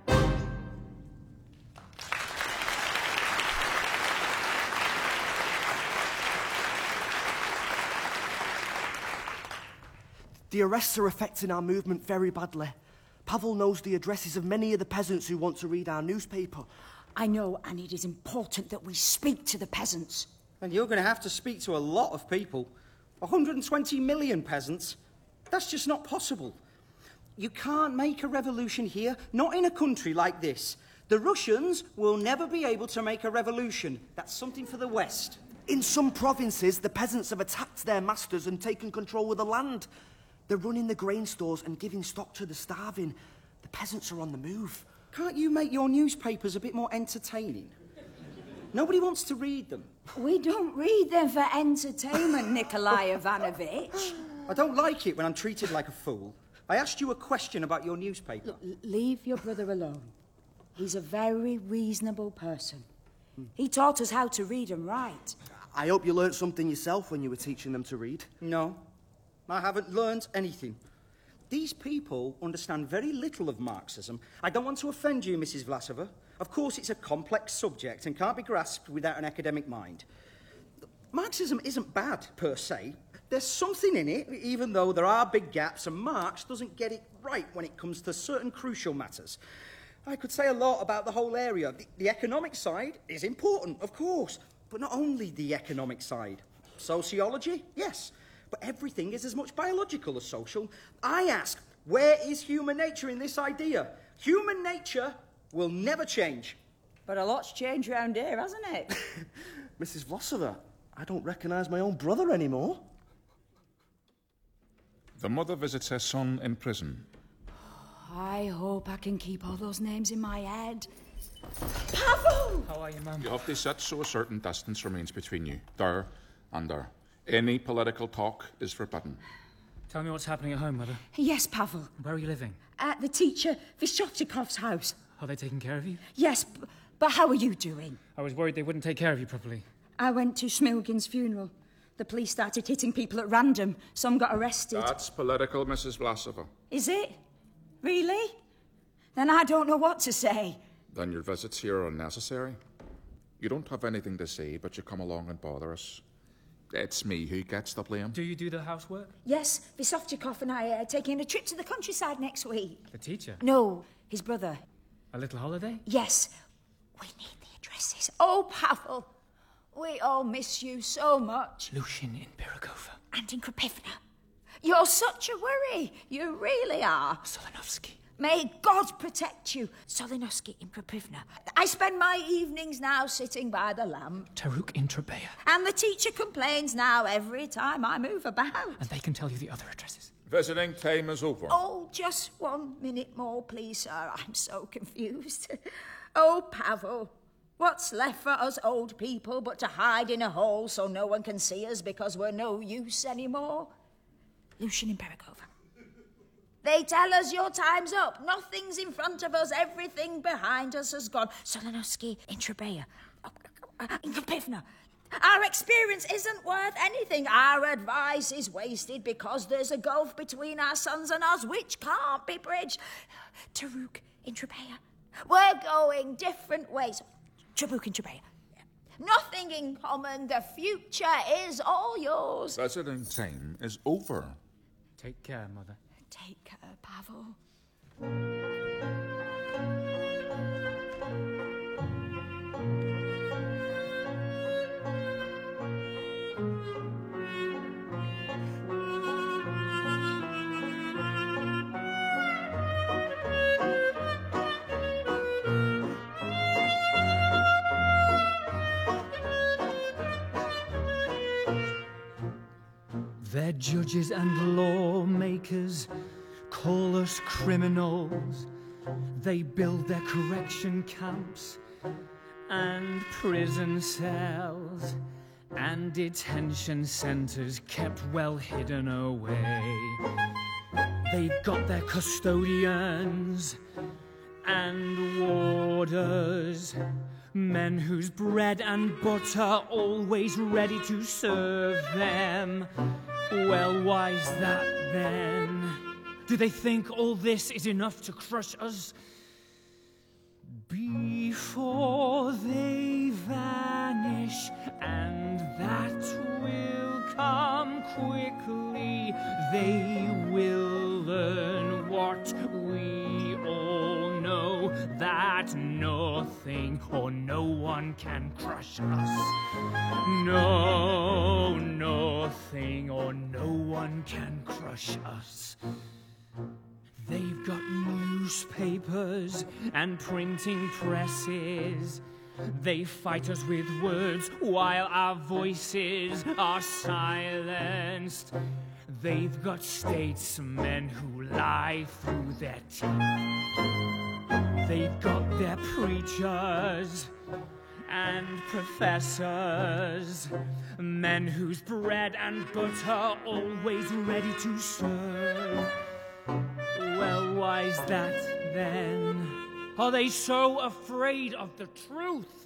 The arrests are affecting our movement very badly. Pavel knows the addresses of many of the peasants who want to read our newspaper. I know, and it is important that we speak to the peasants. And you're going to have to speak to a lot of people. 120 million peasants. That's just not possible. You can't make a revolution here, not in a country like this. The Russians will never be able to make a revolution. That's something for the West. In some provinces, the peasants have attacked their masters and taken control of the land. They're running the grain stores and giving stock to the starving. The peasants are on the move. Can't you make your newspapers a bit more entertaining? Nobody wants to read them. We don't read them for entertainment, Nikolai Ivanovich. I don't like it when I'm treated like a fool. I asked you a question about your newspaper. Look, leave your brother alone. He's a very reasonable person. He taught us how to read and write. I hope you learnt something yourself when you were teaching them to read. No, I haven't learnt anything. These people understand very little of Marxism. I don't want to offend you, Mrs. Vlasova. Of course, it's a complex subject and can't be grasped without an academic mind. Marxism isn't bad, per se. There's something in it, even though there are big gaps, and Marx doesn't get it right when it comes to certain crucial matters. I could say a lot about the whole area. The economic side is important, of course, but not only the economic side. Sociology, yes, but everything is as much biological as social. I ask, where is human nature in this idea? Human nature will never change. But a lot's changed round here, hasn't it? Mrs. Vlasova, I don't recognise my own brother anymore. The mother visits her son in prison. I hope I can keep all those names in my head. Pavel! How are you, Mum? You have to sit so a certain distance remains between you, there and there. Any political talk is forbidden. Tell me what's happening at home, Mother. Yes, Pavel. Where are you living? At the teacher Vysotikov's house. Are they taking care of you? Yes, but how are you doing? I was worried they wouldn't take care of you properly. I went to Smilgin's funeral. The police started hitting people at random. Some got arrested. That's political, Mrs. Vlasova. Is it? Really? Then I don't know what to say. Then your visits here are unnecessary. You don't have anything to say, but you come along and bother us. It's me who gets the blame. Do you do the housework? Yes, Vysovchikov and I are taking a trip to the countryside next week. The teacher? No, his brother. A little holiday? Yes. We need the addresses. Oh, Pavel, we all miss you so much. Lushin in Pirogova. And in Krapivna. You're such a worry. You really are. Solinovsky. May God protect you. Solinovsky in Krapivna. I spend my evenings now sitting by the lamp. Taruk in Trebeya. And the teacher complains now every time I move about. And they can tell you the other addresses. Visiting time is over. Oh, just 1 minute more, please, sir. I'm so confused. Oh, Pavel, what's left for us old people but to hide in a hole so no one can see us because we're no use anymore? Lucian in Perikova. They tell us your time's up. Nothing's in front of us. Everything behind us has gone. Solonovsky in Trebeia. In Kopivna. Our experience isn't worth anything. Our advice is wasted because there's a gulf between our sons and us which can't be bridged. Taruk in Trebeia. We're going different ways. Trabuk in Trebeia. Nothing in common. The future is all yours. Visiting time is over. Take care, Mother. Take care, Pavel. Their judges and lawmakers call us criminals. They build their correction camps and prison cells and detention centers kept well hidden away. They've got their custodians and warders, men whose bread and butter always ready to serve them. Well, why's that then? Do they think all this is enough to crush us? Before they vanish, and that will come quickly, they will learn what we all know, that nothing or no one can crush us. No, nothing or no one can crush us. They've got newspapers and printing presses. They fight us with words while our voices are silenced. They've got statesmen who lie through their teeth. They've got their preachers and professors, men whose bread and butter always ready to serve. Well, why's that then? Are they so afraid of the truth?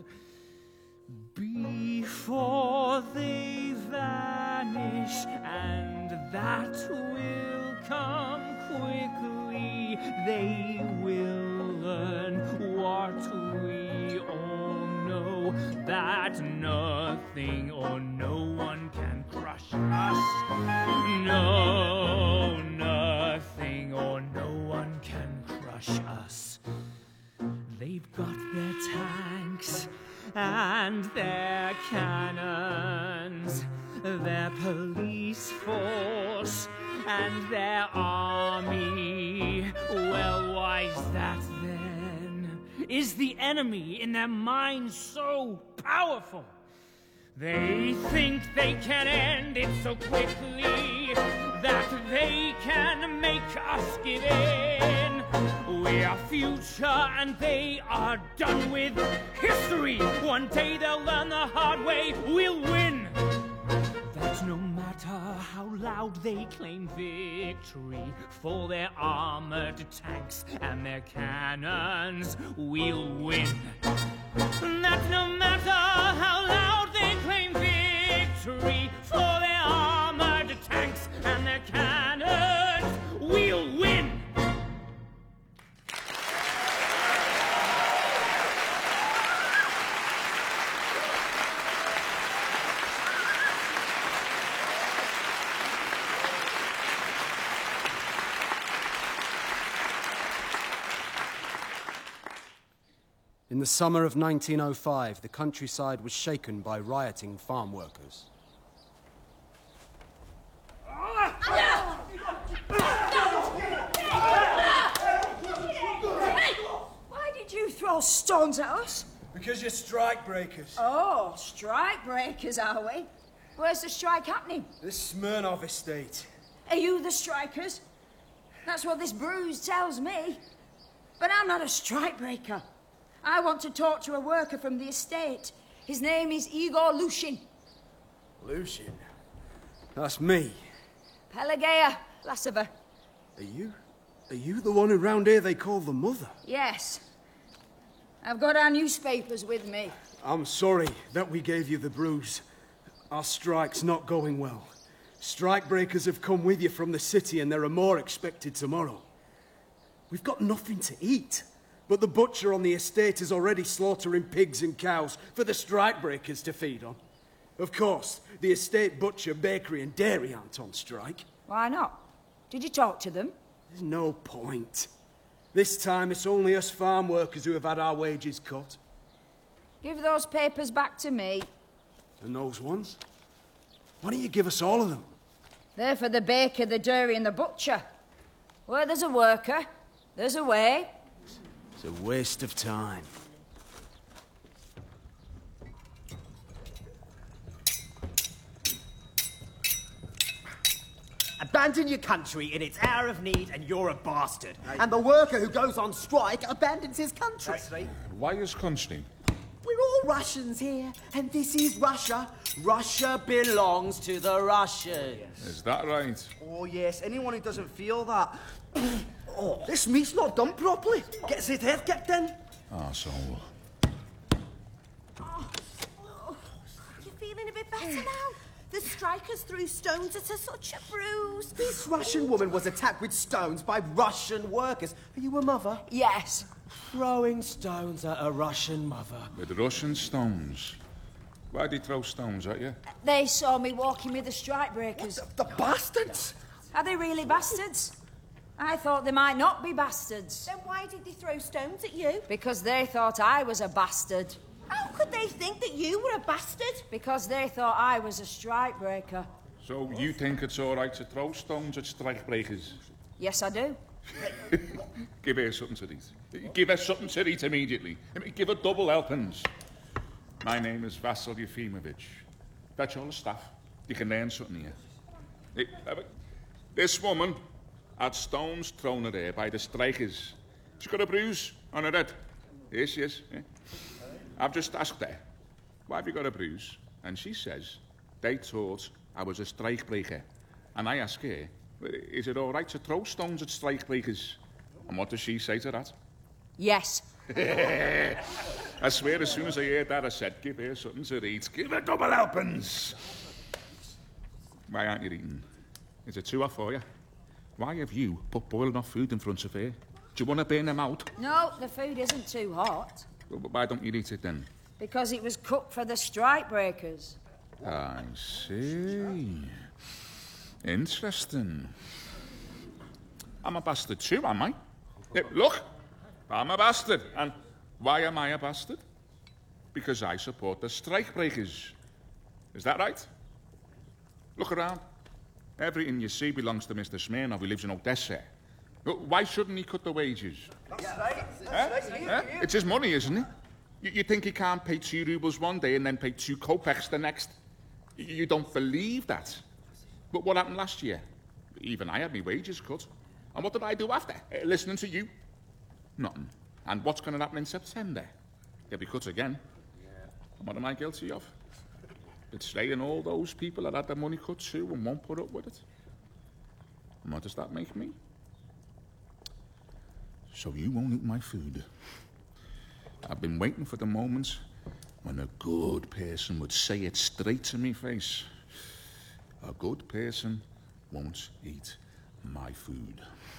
Before they vanish, and that will come quickly, they will learn what we all know, that nothing or no one can crush us. No, nothing or no one can crush us. They've got their tanks and their cannons, their police force and their army. Well, why's that then? Is the enemy in their minds so powerful? They think they can end it so quickly that they can make us give in. We are future and they are done with history. One day they'll learn the hard way, we'll win. That no matter how loud they claim victory, for their armored tanks and their cannons, we'll win. That no matter how loud they claim victory, for their armored tanks and their cannons, we'll win. In the summer of 1905, the countryside was shaken by rioting farm workers. Why did you throw stones at us? Because you're strike breakers. Oh, strike breakers, are we? Where's the strike happening? The Smirnov estate. Are you the strikers? That's what this bruise tells me. But I'm not a strike breaker. I want to talk to a worker from the estate. His name is Igor Lushin. Lucian? That's me. Pelageya Vlasova. Are you the one around here they call the mother? Yes. I've got our newspapers with me. I'm sorry that we gave you the bruise. Our strike's not going well. Strikebreakers have come with you from the city and there are more expected tomorrow. We've got nothing to eat, but the butcher on the estate is already slaughtering pigs and cows for the strikebreakers to feed on. Of course, the estate butcher, bakery and dairy aren't on strike. Why not? Did you talk to them? There's no point. This time it's only us farm workers who have had our wages cut. Give those papers back to me. And those ones? Why don't you give us all of them? They're for the baker, the dairy and the butcher. Where there's a worker, there's a way. It's a waste of time. Abandon your country in its hour of need and you're a bastard. And the worker who goes on strike abandons his country. Why his country? We're all Russians here, and this is Russia. Russia belongs to the Russians. Is that right? Oh, yes. Anyone who doesn't feel that... Oh, this meat's not done properly. Gets it head kicked in. Arsehole. You feeling a bit better now? The strikers threw stones at her, such a bruise. This Russian woman was attacked with stones by Russian workers. Are you a mother? Yes. Throwing stones at a Russian mother. With Russian stones? Why'd they throw stones at you? They saw me walking with the strikebreakers. The bastards! Are they really bastards? I thought they might not be bastards. Then why did they throw stones at you? Because they thought I was a bastard. How could they think that you were a bastard? Because they thought I was a strikebreaker. So you think it's all right to throw stones at strikebreakers? Yes, I do. Give her something to eat. Give her something to eat immediately. Give her double helpings. My name is Vasil Yefimovich. Fetch all the staff. You can learn something here. This woman had stones thrown at her by the strikers. She's got a bruise on her head. Here she is. Yeah. I've just asked her, why have you got a bruise? And she says, they thought I was a strikebreaker. And I ask her, is it all right to throw stones at strikebreakers? And what does she say to that? Yes. I swear as soon as I heard that, I said, give her something to eat. Give her double helpings. Why aren't you eating? Is it too hot for you? Why have you put boiling hot food in front of her? Do you want to burn them out? No, the food isn't too hot. Well, why don't you eat it then? Because it was cooked for the strikebreakers. I see. Interesting. I'm a bastard too, am I? Look, I'm a bastard. And why am I a bastard? Because I support the strikebreakers. Is that right? Look around. Everything you see belongs to Mr. Smirnov, who lives in Odessa. Why shouldn't he cut the wages? That's right. It's his money, isn't it? You think he can't pay 2 rubles one day and then pay 2 kopecks the next? You don't believe that. But what happened last year? Even I had my wages cut. And what did I do after? Listening to you? Nothing. And what's going to happen in September? They'll be cut again. And what am I guilty of? Betraying all those people that had their money cut too and won't put up with it. And what does that make me? So you won't eat my food. I've been waiting for the moment when a good person would say it straight to me face. A good person won't eat my food.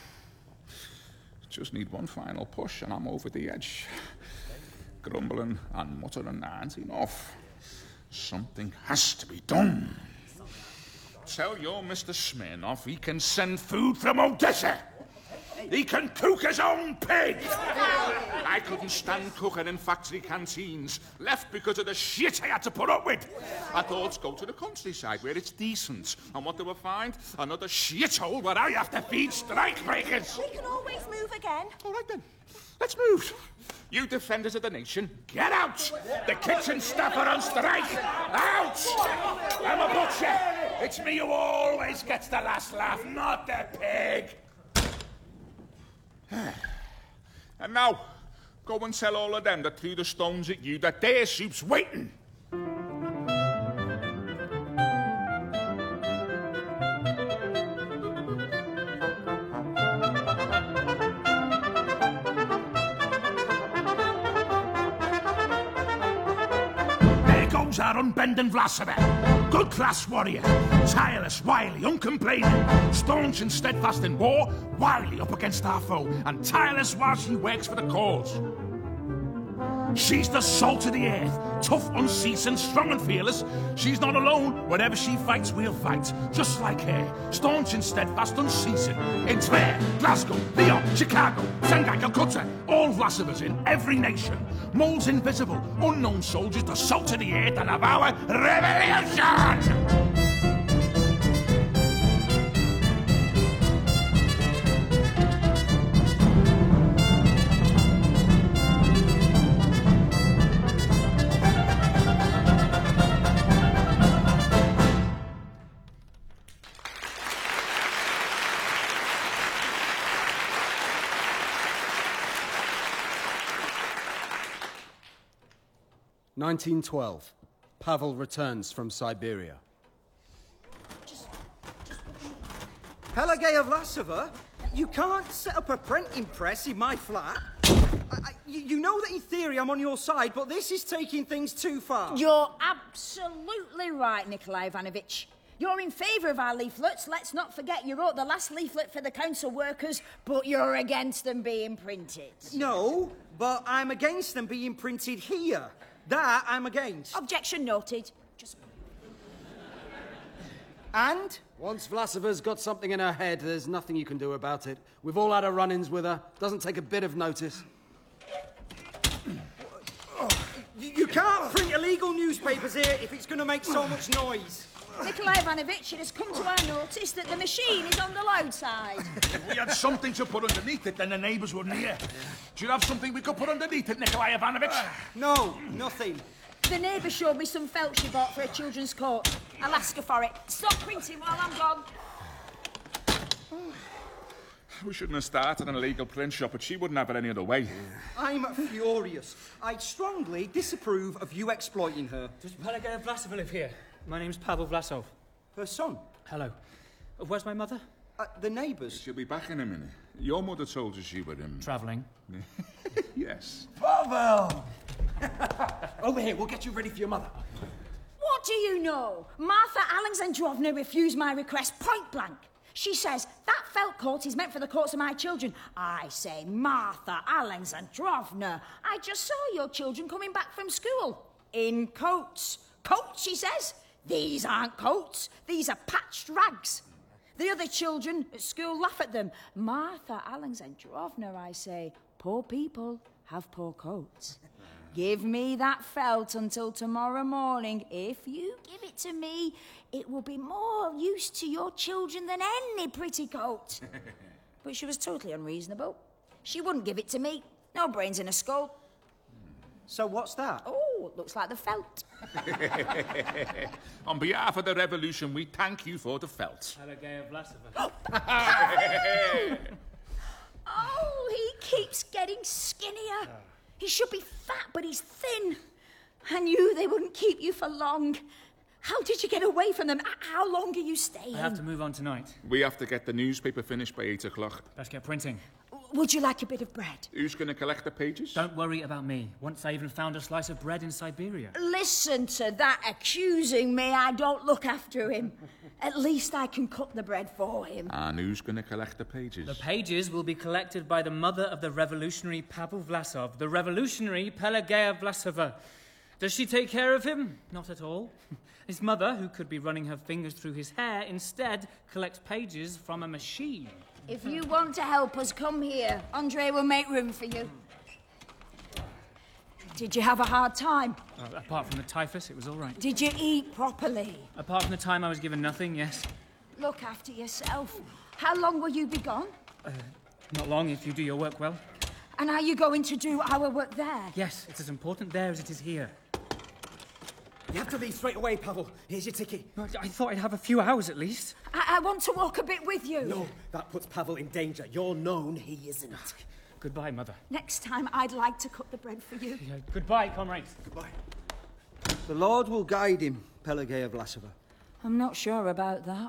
Just need one final push and I'm over the edge. Grumbling and muttering ain't enough. Something has to be done. Tell your Mr. Smirnov he can send food from Odessa. He can cook his own pig! I couldn't stand cooking in factory canteens, left because of the shit I had to put up with. I thought, go to the countryside where it's decent. And what do I find? Another shithole where I have to feed strikebreakers. We can always move again. All right then, let's move. You defenders of the nation, get out! The kitchen staff are on strike! Out! I'm a butcher! It's me who always gets the last laugh, not the pig! And now, Go and tell all of them that threw the stones at you that their soup's waiting. There goes our unbending Vlasova. Good class warrior. Tireless, wily, uncomplaining. Staunch and steadfast in war, wily up against our foe. And tireless while she works for the cause. She's the salt of the earth, tough, unceasing, strong and fearless. She's not alone. Wherever she fights, we'll fight. Just like her, staunch and steadfast, unceasing. In Tver, Glasgow, Lyon, Chicago, Shanghai, Calcutta, all Vlasovas in every nation. Moles invisible, unknown soldiers, the salt of the earth and of our revolution! 1912. Pavel returns from Siberia. Pelageya Vlasova, you can't set up a printing press in my flat. You know that in theory I'm on your side, but this is taking things too far. You're absolutely right, Nikolai Ivanovich. You're in favour of our leaflets. Let's not forget you wrote the last leaflet for the council workers, but you're against them being printed. No, but I'm against them being printed here. That I'm against. Objection noted. And? Once Vlasova's got something in her head, there's nothing you can do about it. We've all had our run-ins with her. Doesn't take a bit of notice. You can't print illegal newspapers here if it's going to make so much noise. Nikolai Ivanovich, it has come to our notice that the machine is on the loud side. If we had something to put underneath it, then the neighbours wouldn't hear. Do you have something we could put underneath it, Nikolai Ivanovich? No, nothing. The neighbour showed me some felt she bought for a children's coat. I'll ask her for it. Stop printing while I'm gone. We shouldn't have started an illegal print shop, but she wouldn't have it any other way. I'm furious. I strongly disapprove of you exploiting her. Does Pelageya Vlasova live here? My name's Pavel Vlasov. Her son? Hello. Where's my mother? The neighbours. She'll be back in a minute. Your mother told us she would... Travelling. Yes. Pavel! Over here, we'll get you ready for your mother. What do you know? Martha Alexandrovna refused my request point blank. She says, that felt coat is meant for the coats of my children. I say, Martha Alexandrovna, I just saw your children coming back from school. In coats. Coats, she says? These aren't coats. These are patched rags. The other children at school laugh at them. Martha Alexandrovna, I say, poor people have poor coats. Give me that felt until tomorrow morning. If you give it to me, it will be more use to your children than any pretty coat. But she was totally unreasonable. She wouldn't give it to me. No brains in her skull. So what's that? Oh, it looks like the felt. On behalf of the revolution, we thank you for the felt. Pelageya Vlasova. Oh, he keeps getting skinnier. He should be fat, but he's thin. I knew they wouldn't keep you for long. How did you get away from them? How long are you staying? I have to move on tonight. We have to get the newspaper finished by 8 o'clock. Let's get printing. Would you like a bit of bread? Who's going to collect the pages? Don't worry about me. Once I even found a slice of bread in Siberia. Listen to that accusing me I don't look after him. At least I can cook the bread for him. And who's going to collect the pages? The pages will be collected by the mother of the revolutionary Pavel Vlasov, the revolutionary Pelageya Vlasova. Does she take care of him? Not at all. His mother, who could be running her fingers through his hair, instead collects pages from a machine. If you want to help us, come here. Andre will make room for you. Did you have a hard time? Apart from the typhus, it was all right. Did you eat properly? Apart from the time I was given nothing, yes. Look after yourself. How long will you be gone? Not long, if you do your work well. And are you going to do our work there? Yes, it's as important there as it is here. You have to leave straight away, Pavel. Here's your ticket. I thought I'd have a few hours at least. I want to walk a bit with you. No, that puts Pavel in danger. You're known, he isn't. Goodbye, Mother. Next time, I'd like to cook the bread for you. Goodbye, comrades. Goodbye. The Lord will guide him, Pelageya Vlasova. I'm not sure about that.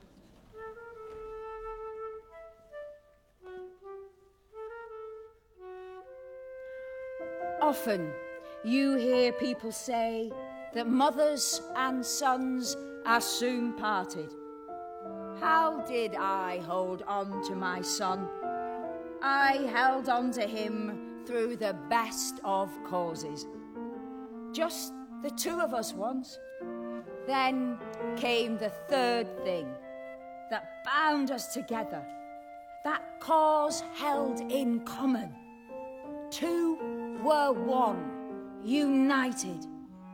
Often, you hear people say that mothers and sons are soon parted. How did I hold on to my son? I held on to him through the best of causes. Just the two of us once. Then came the third thing that bound us together, that cause held in common. Two were one, united.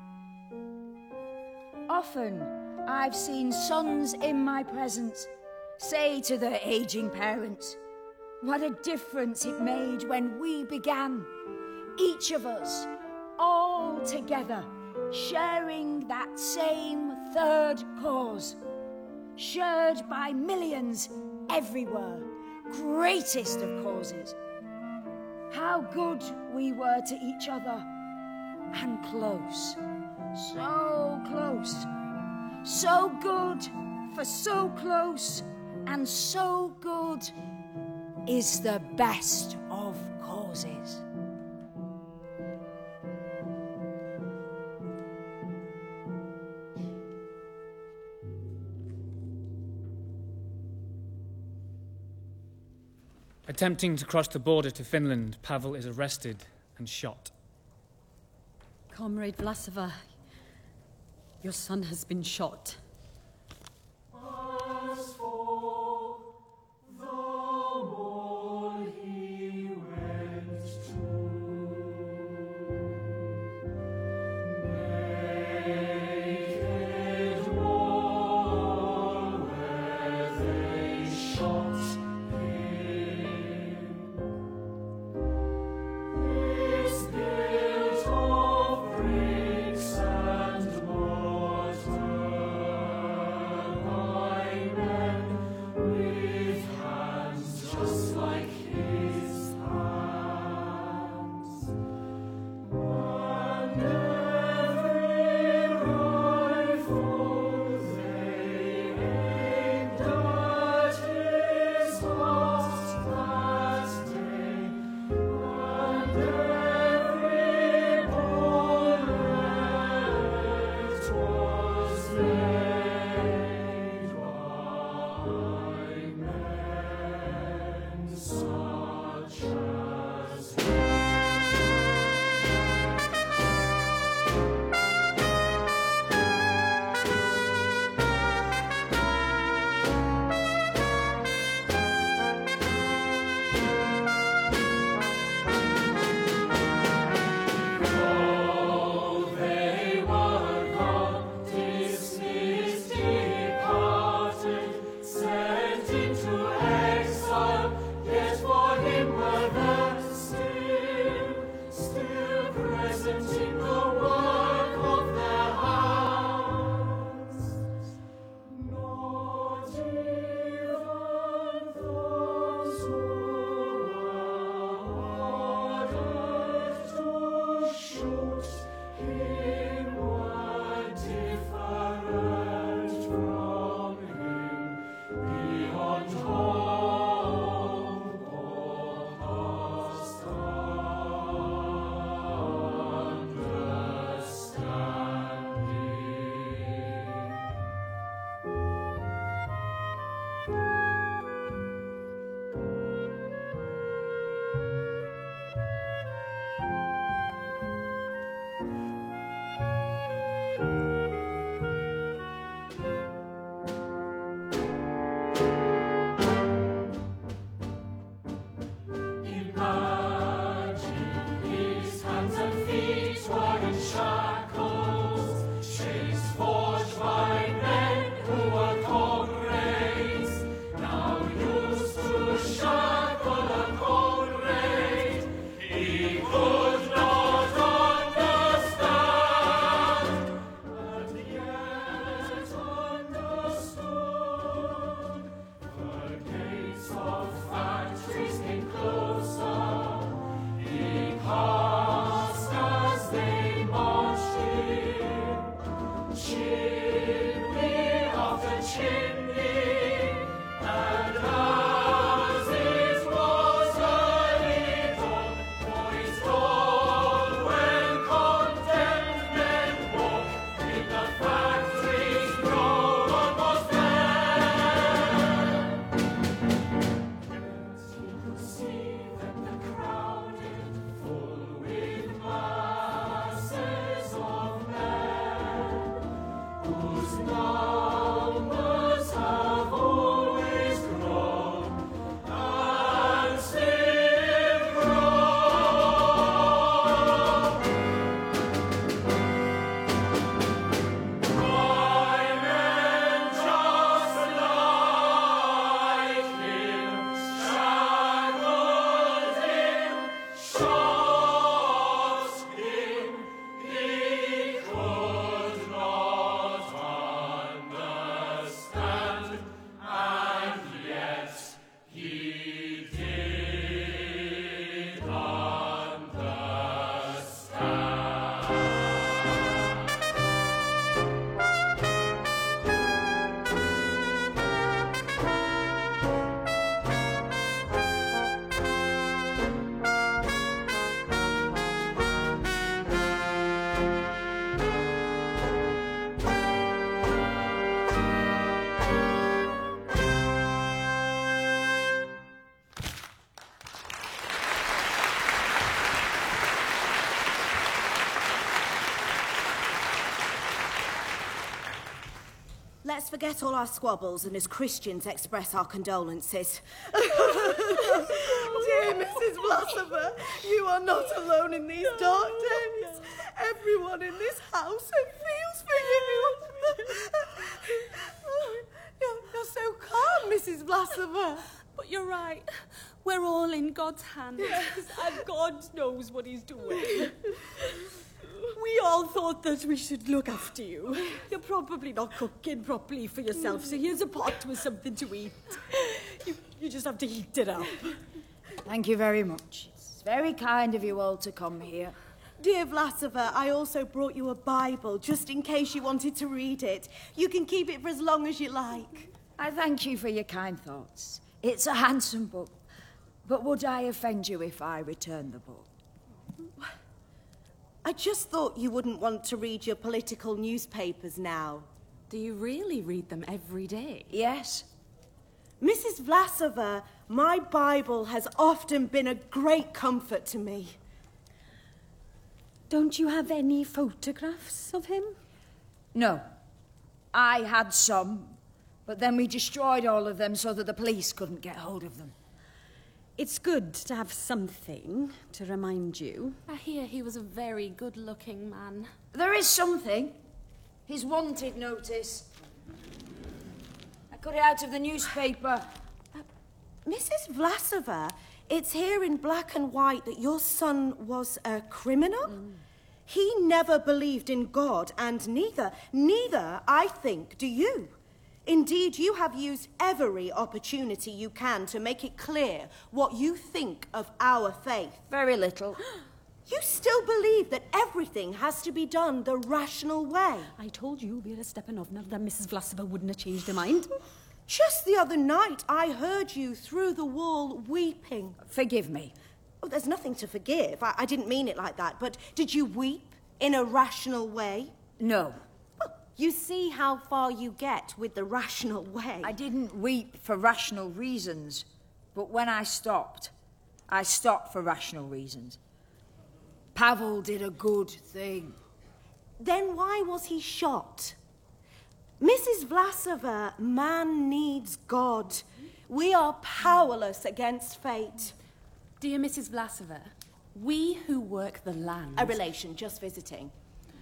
Often I've seen sons in my presence say to their aging parents, what a difference it made when we began, each of us, all together, sharing that same third cause, shared by millions everywhere, greatest of causes. How good we were to each other, and close, so close, so good for so close, and so good is the best of causes. Attempting to cross the border to Finland, Pavel is arrested and shot. Comrade Vlasova, your son has been shot. As for the wall he went to, naked wall where they shot him, is built of bricks and mortar by men with hands just like his hands, and every rifle they aimed at his heart that day, and every bullet was made by men such as though they were gone, dismissed, departed, sent into exile, yet for him were there still present in the work of their hands. Not even those who were ordered to shoot him were different from him beyond hope or past understanding. Imagine his hands and feet were in shackles, chains forged by men who were comrades, now used to shackle a comrade. He could not understand, let's forget all our squabbles and as Christians express our condolences. Dear Mrs. Vlasova, you are not alone in these dark days. Everyone in this house feels for you. You're so calm, Mrs. Vlasova. But you're right. We're all in God's hands. Yes, and God knows what he's doing. We all thought that we should look after you. You're probably not cooking properly for yourself, so here's a pot with something to eat. You just have to heat it up. Thank you very much. It's very kind of you all to come here. Dear Vlasova, I also brought you a Bible, just in case you wanted to read it. You can keep it for as long as you like. I thank you for your kind thoughts. It's a handsome book. But would I offend you if I returned the book? I just thought you wouldn't want to read your political newspapers now. Do you really read them every day? Yes. Mrs. Vlasova, my Bible has often been a great comfort to me. Don't you have any photographs of him? No. I had some, but then we destroyed all of them so that the police couldn't get hold of them. It's good to have something to remind you. I hear he was a very good-looking man. There is something. His wanted notice. I got it out of the newspaper. Mrs. Vlasova, it's here in black and white that your son was a criminal. He never believed in God, and neither, I think, do you. Indeed, you have used every opportunity you can to make it clear what you think of our faith. Very little. You still believe that everything has to be done the rational way. I told you, Vera Stepanovna, that Mrs. Vlasova wouldn't have changed her mind. Just the other night, I heard you through the wall weeping. Forgive me. Oh, there's nothing to forgive. I didn't mean it like that. But did you weep in a rational way? No. You see how far you get with the rational way. I didn't weep for rational reasons, but when I stopped for rational reasons. Pavel did a good thing. Then why was he shot? Mrs. Vlasova, man needs God. We are powerless against fate. Dear Mrs. Vlasova, we who work the land... A relation, just visiting.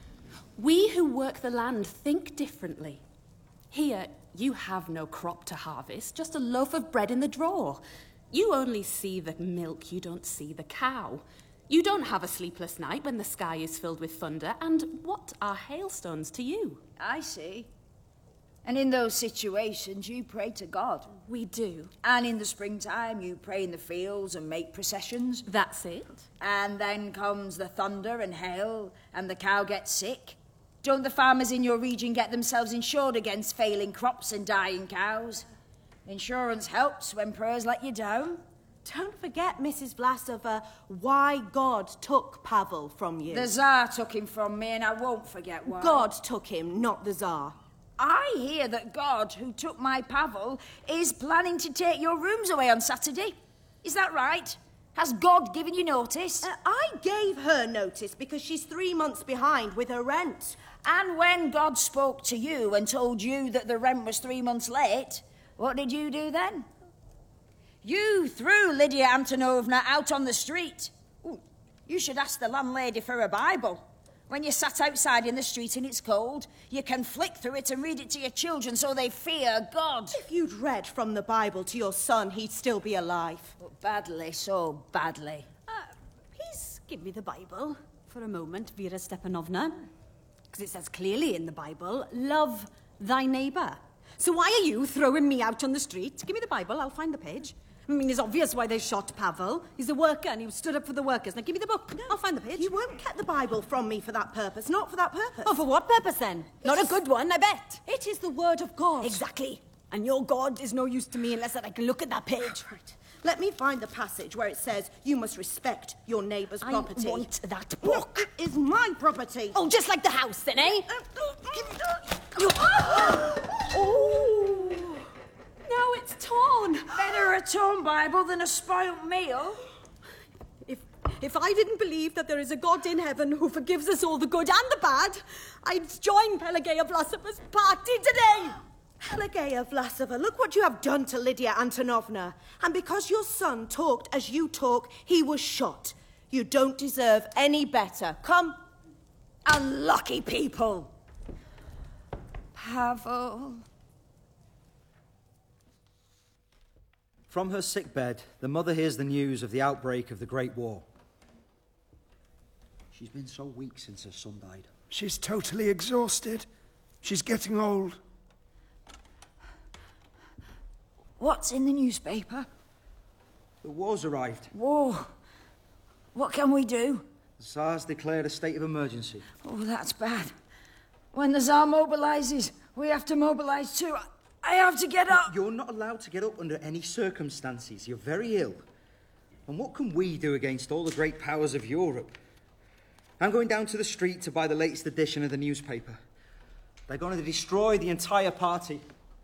We who work the land think differently. Here, you have no crop to harvest, just a loaf of bread in the drawer. You only see the milk, you don't see the cow. You don't have a sleepless night when the sky is filled with thunder, and what are hailstones to you? I see. And in those situations, you pray to God. We do. And in the springtime, you pray in the fields and make processions. That's it. And then comes the thunder and hail, and the cow gets sick. Don't the farmers in your region get themselves insured against failing crops and dying cows? Insurance helps when prayers let you down. Don't forget, Mrs. Vlasova, why God took Pavel from you. The Tsar took him from me, and I won't forget why. God took him, not the Tsar. I hear that God, who took my Pavel, is planning to take your rooms away on Saturday. Is that right? Has God given you notice? I gave her notice because she's 3 months behind with her rent. And when God spoke to you and told you that the rent was 3 months late, what did you do then? You threw Lydia Antonovna out on the street. Ooh, you should ask the landlady for a Bible. When you're sat outside in the street and it's cold, you can flick through it and read it to your children so they fear God. If you'd read from the Bible to your son, he'd still be alive. But badly, so badly. Please give me the Bible for a moment, Vera Stepanovna. Because it says clearly in the Bible, love thy neighbour. So why are you throwing me out on the street? Give me the Bible, I'll find the page. I mean, it's obvious why they shot Pavel. He's a worker and he stood up for the workers. Now give me the book. No, I'll find the page. You won't get the Bible from me for that purpose. Not for that purpose. Oh, for what purpose then? Not a good one, I bet. It is the word of God. Exactly. And your God is no use to me unless I can look at that page. Right. Let me find the passage where it says you must respect your neighbour's property. I want that book. It is my property. Oh, just like the house then, eh? Oh! No, it's torn. Better a torn Bible than a spoilt meal. If I didn't believe that there is a God in heaven who forgives us all the good and the bad, I'd join Pelageya Vlasova's party today. Pelageya Vlasova, look what you have done to Lydia Antonovna. And because your son talked as you talk, he was shot. You don't deserve any better. Come. Unlucky people. Pavel. From her sickbed, the mother hears the news of the outbreak of the Great War. She's been so weak since her son died. She's totally exhausted. She's getting old. What's in the newspaper? The war's arrived. War? What can we do? The Tsar's declared a state of emergency. Oh, that's bad. When the Tsar mobilizes, we have to mobilize too. I have to get up. You're not allowed to get up under any circumstances. You're very ill. And what can we do against all the great powers of Europe? I'm going down to the street to buy the latest edition of the newspaper. They're going to destroy the entire party.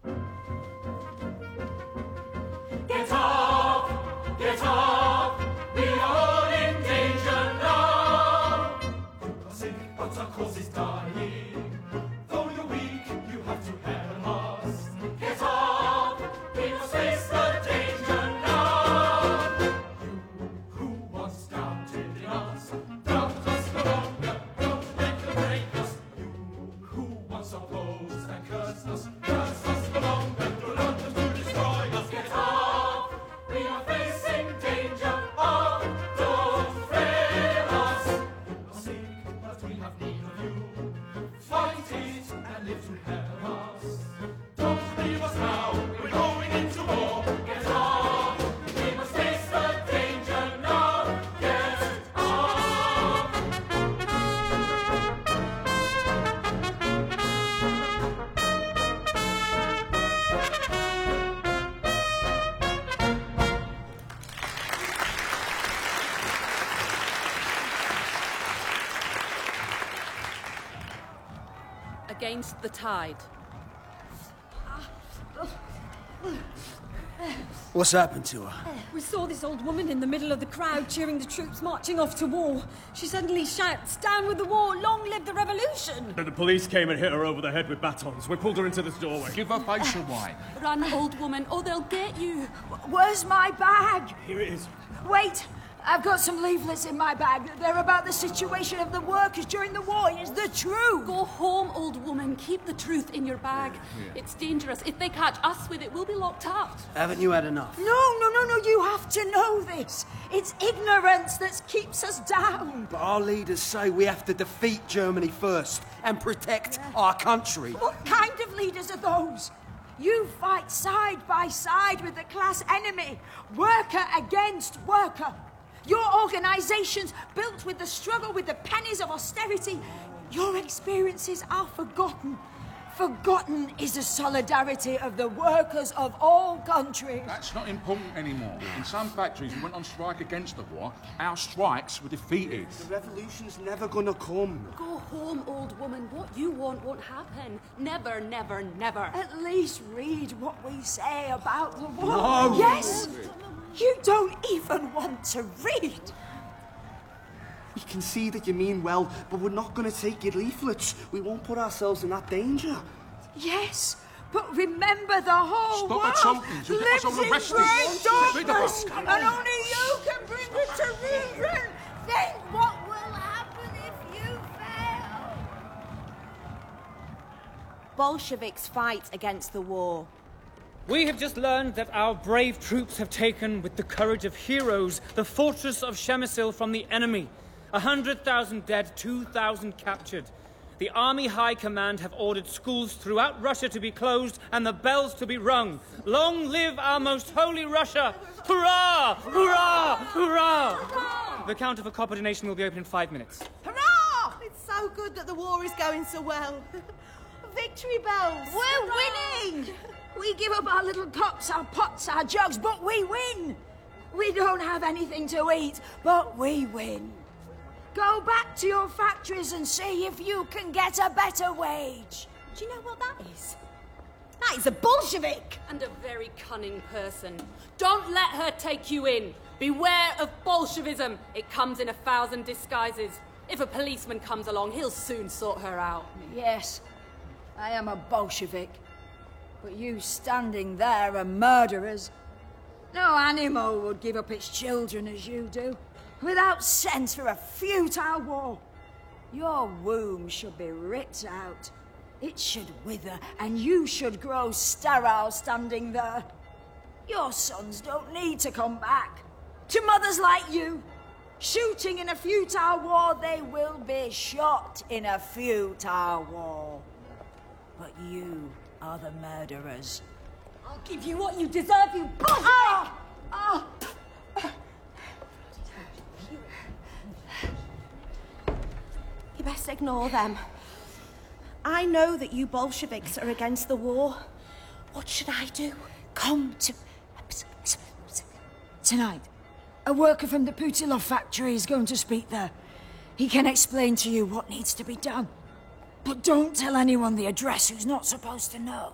Get up! Get up! We are all in danger now! Sick, but our cause is dying. Though you're weak, you have to help us. Get up! We must face the danger now! You who once doubted in us, doubt us no longer, don't let them break us. You who once opposed and cursed us no longer, don't let them destroy us. Get up! We are facing danger. Oh, don't fail us. You are sick, but we have need of you. Fight it and live to help us. Don't leave us now. We're going into war. Get up. We must face the danger now. Get up. Against the tide. What's happened to her? We saw this old woman in the middle of the crowd cheering the troops marching off to war. She suddenly shouts, "Down with the war! Long live the revolution!" Then the police came and hit her over the head with batons. We pulled her into this doorway. Give her facial wine. Run, old woman, or they'll get you. Where's my bag? Here it is. Wait, I've got some leaflets in my bag. They're about the situation of the workers during the war. It's the truth. Go home, old woman. Keep the truth in your bag. It's dangerous. If they catch us with it, we'll be locked up. Haven't you had enough? No. You have to know this. It's ignorance that keeps us down. But our leaders say we have to defeat Germany first and protect our country. What kind of leaders are those? You fight side by side with the class enemy, worker against worker. Your organizations built with the struggle with the pennies of austerity. Your experiences are forgotten. Forgotten is the solidarity of the workers of all countries. That's not important anymore. In some factories we went on strike against the war. Our strikes were defeated. The revolution's never gonna come. Go home, old woman. What you want won't happen. Never, never, never. At least read what we say about the war. No. Yes? You don't even want to read. We can see that you mean well, but we're not going to take your leaflets. We won't put ourselves in that danger. Yes, but remember the whole Stop world insulting. You'll get us lives all in arrested. great Get rid of darkness, us. and only you can bring it to reason. Think what will happen if you fail. Bolsheviks fight against the war. We have just learned that our brave troops have taken, with the courage of heroes, the fortress of Przemysl from the enemy. 100,000 dead, 2,000 captured. The Army High Command have ordered schools throughout Russia to be closed and the bells to be rung. Long live our most holy Russia! Hurrah! Hurrah! Hurrah! The Count of a Copper Donation will be open in 5 minutes. Hurrah! It's so good that the war is going so well. Victory bells! We're winning! We give up our little cups, our pots, our jugs, but we win! We don't have anything to eat, but we win. Go back to your factories and see if you can get a better wage. Do you know what that is? That is a Bolshevik! And a very cunning person. Don't let her take you in. Beware of Bolshevism. It comes in 1,000 disguises. If a policeman comes along, he'll soon sort her out. Yes, I am a Bolshevik. But you standing there are murderers. No animal would give up its children as you do, without sense for a futile war. Your womb should be ripped out. It should wither, and you should grow sterile standing there. Your sons don't need to come back. To mothers like you, shooting in a futile war, they will be shot in a futile war. But you are the murderers. I'll give you what you deserve, you bullshit! You best ignore them. I know that you Bolsheviks are against the war. What should I do? Come to... Tonight, a worker from the Putilov factory is going to speak there. He can explain to you what needs to be done. But don't tell anyone the address who's not supposed to know.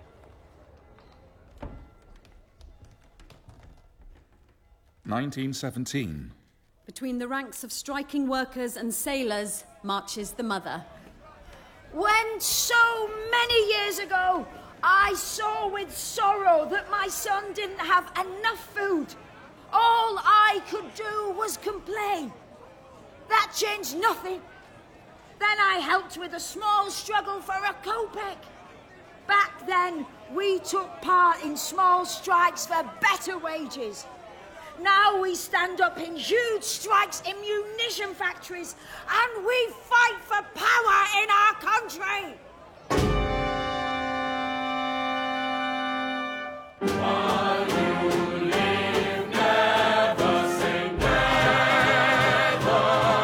(1917). Between the ranks of striking workers and sailors marches the mother. When so many years ago, I saw with sorrow that my son didn't have enough food, all I could do was complain. That changed nothing. Then I helped with a small struggle for a kopeck. Back then, we took part in small strikes for better wages. Now we stand up in huge strikes in munition factories, and we fight for power in our country. While you live, never say never.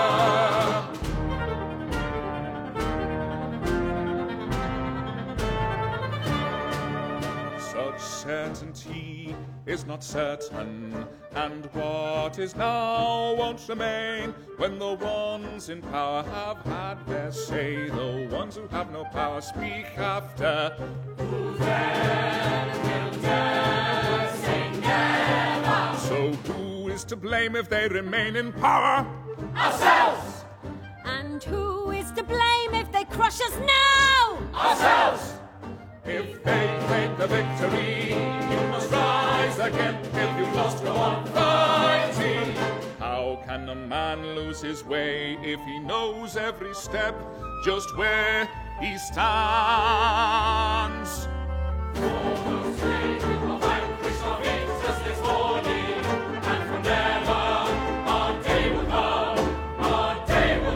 Such certainty is not certain, and what is now won't remain. When the ones in power have had their say, the ones who have no power speak after. Who then will dare say never? So who is to blame if they remain in power? Ourselves! And who is to blame if they crush us now? Ourselves! If they claim the victory, you must rise again. If you've lost, go on fighting. How can a man lose his way if he knows every step just where he stands? For those slain will vanquish our victors this morning, and from never our day will come, our day will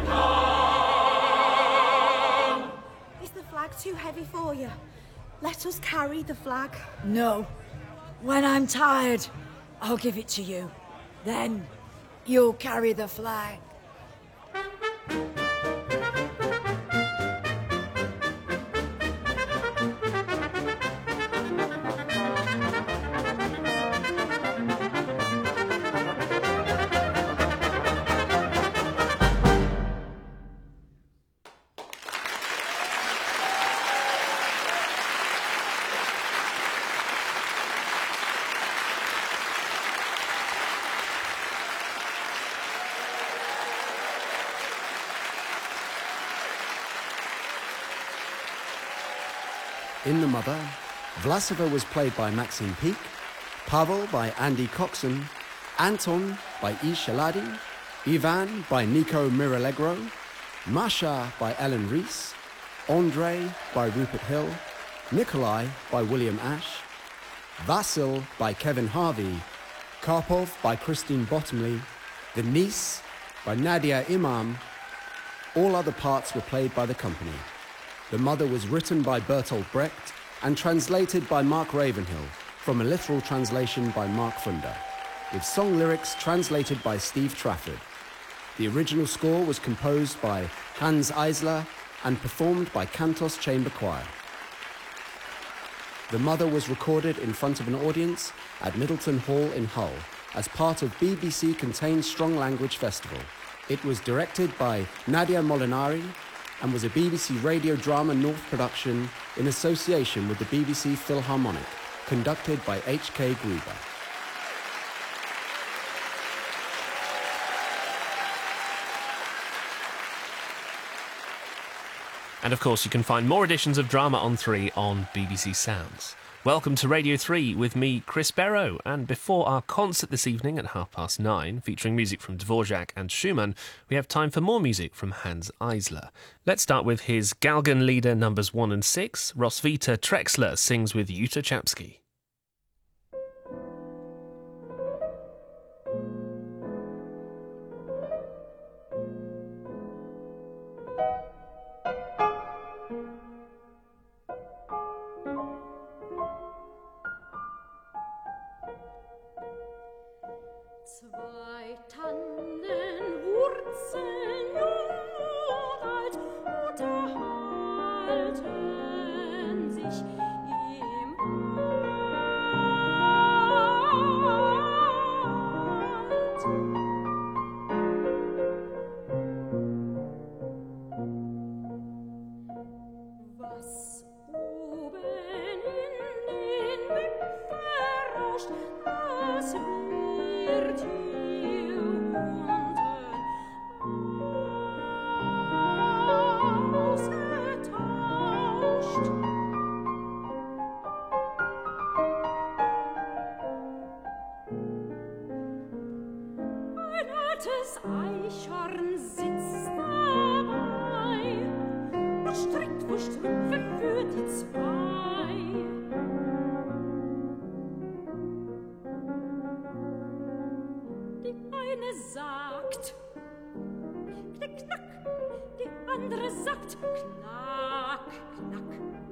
come. Is the flag too heavy for you? Let us carry the flag. No. When I'm tired, I'll give it to you. Then you'll carry the flag. In The Mother, Vlasova was played by Maxine Peake, Pavel by Andy Coxon, Anton by E. Shaladin, Ivan by Nico Miralegro, Masha by Ellen Reese, Andre by Rupert Hill, Nikolai by William Ash, Vasil by Kevin Harvey, Karpov by Christine Bottomley, The Niece by Nadia Imam. All other parts were played by the company. The Mother was written by Bertolt Brecht and translated by Mark Ravenhill from a literal translation by Mark Funder, with song lyrics translated by Steve Trafford. The original score was composed by Hans Eisler and performed by Cantos Chamber Choir. The Mother was recorded in front of an audience at Middleton Hall in Hull as part of BBC Contained Strong Language Festival. It was directed by Nadia Molinari and was a BBC Radio Drama North production in association with the BBC Philharmonic, conducted by H.K. Gruber. And of course, you can find more editions of Drama on 3 on BBC Sounds. Welcome to Radio 3 with me, Chris Barrow. And before our concert this evening at 9:30, featuring music from Dvorak and Schumann, we have time for more music from Hans Eisler. Let's start with his Galgen Lieder numbers 1 and 6. Roswitha Trexler sings with Jutta Chapsky. Zwei Tannenwurzeln, jung und alt, unterhalten sich im Wald. Was oben in den Wipfel rauscht, das wird hier unten ausgetauscht. Ein altes Eichhorn sitzt dabei und strickt wohl Strümpfe für die zwei. Die eine sagt knick, knack, die andere sagt knack, knack.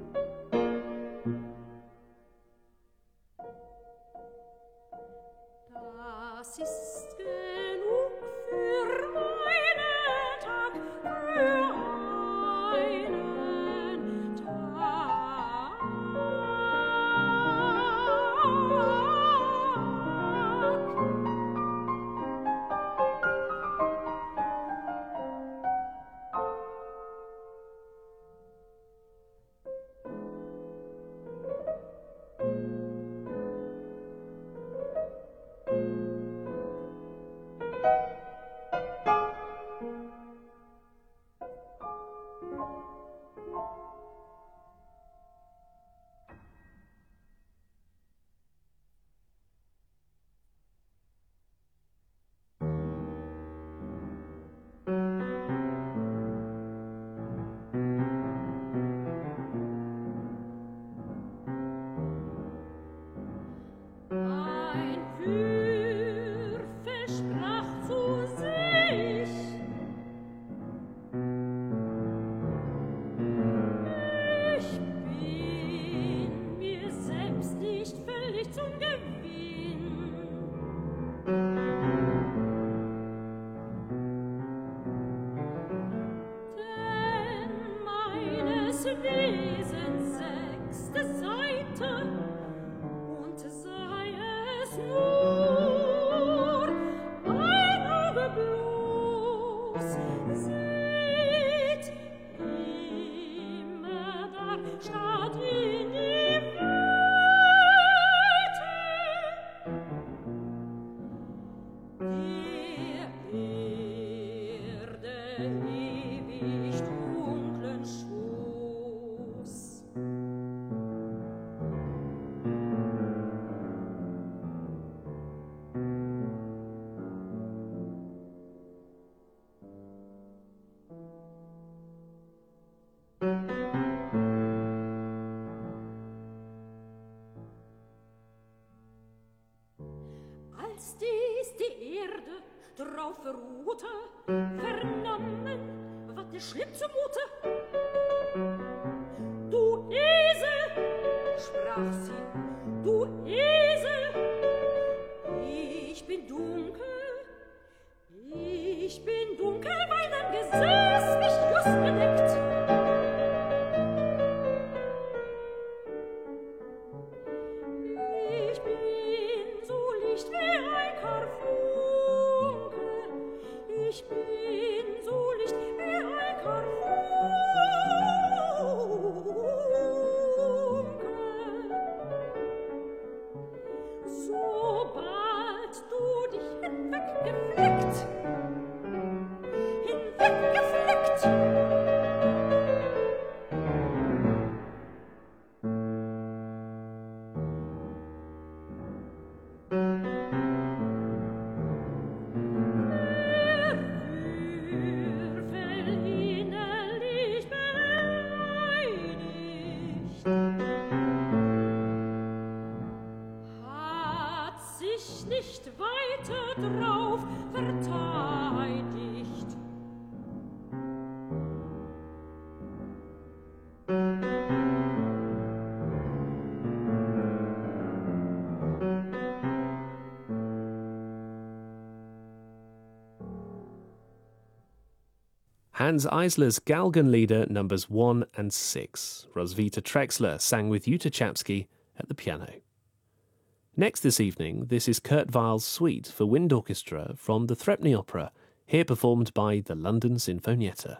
Das ist genug für einen Tag, für einen Tag. Ein Würfel sprach zu sich: Ich bin mir selbst nicht völlig zum Gewinn. Denn meines Wesens sechste Seite, und sei es nur ein Auge bloß, sieht immer da statt in die Weite der Erde ewig dunklen Schoß. Als dies die Erde drauf ruhte, vernommen, wat dir schlimm zumute. Du Esel, sprach sie, du Esel, ich bin dunkel, weil dein Gesäß mich just bedeckt. Ich bin so licht wie ein Karfunkel, ich bin so licht wie ein Karfunkel. Hat sich nicht weiter drauf verteidigt. Hans Eisler's Galgenlieder numbers 1 and 6. Roswitha Trexler sang with Jutta Chapsky at the piano. Next this evening, this is Kurt Weill's Suite for Wind Orchestra from the Threpney Opera, here performed by the London Sinfonietta.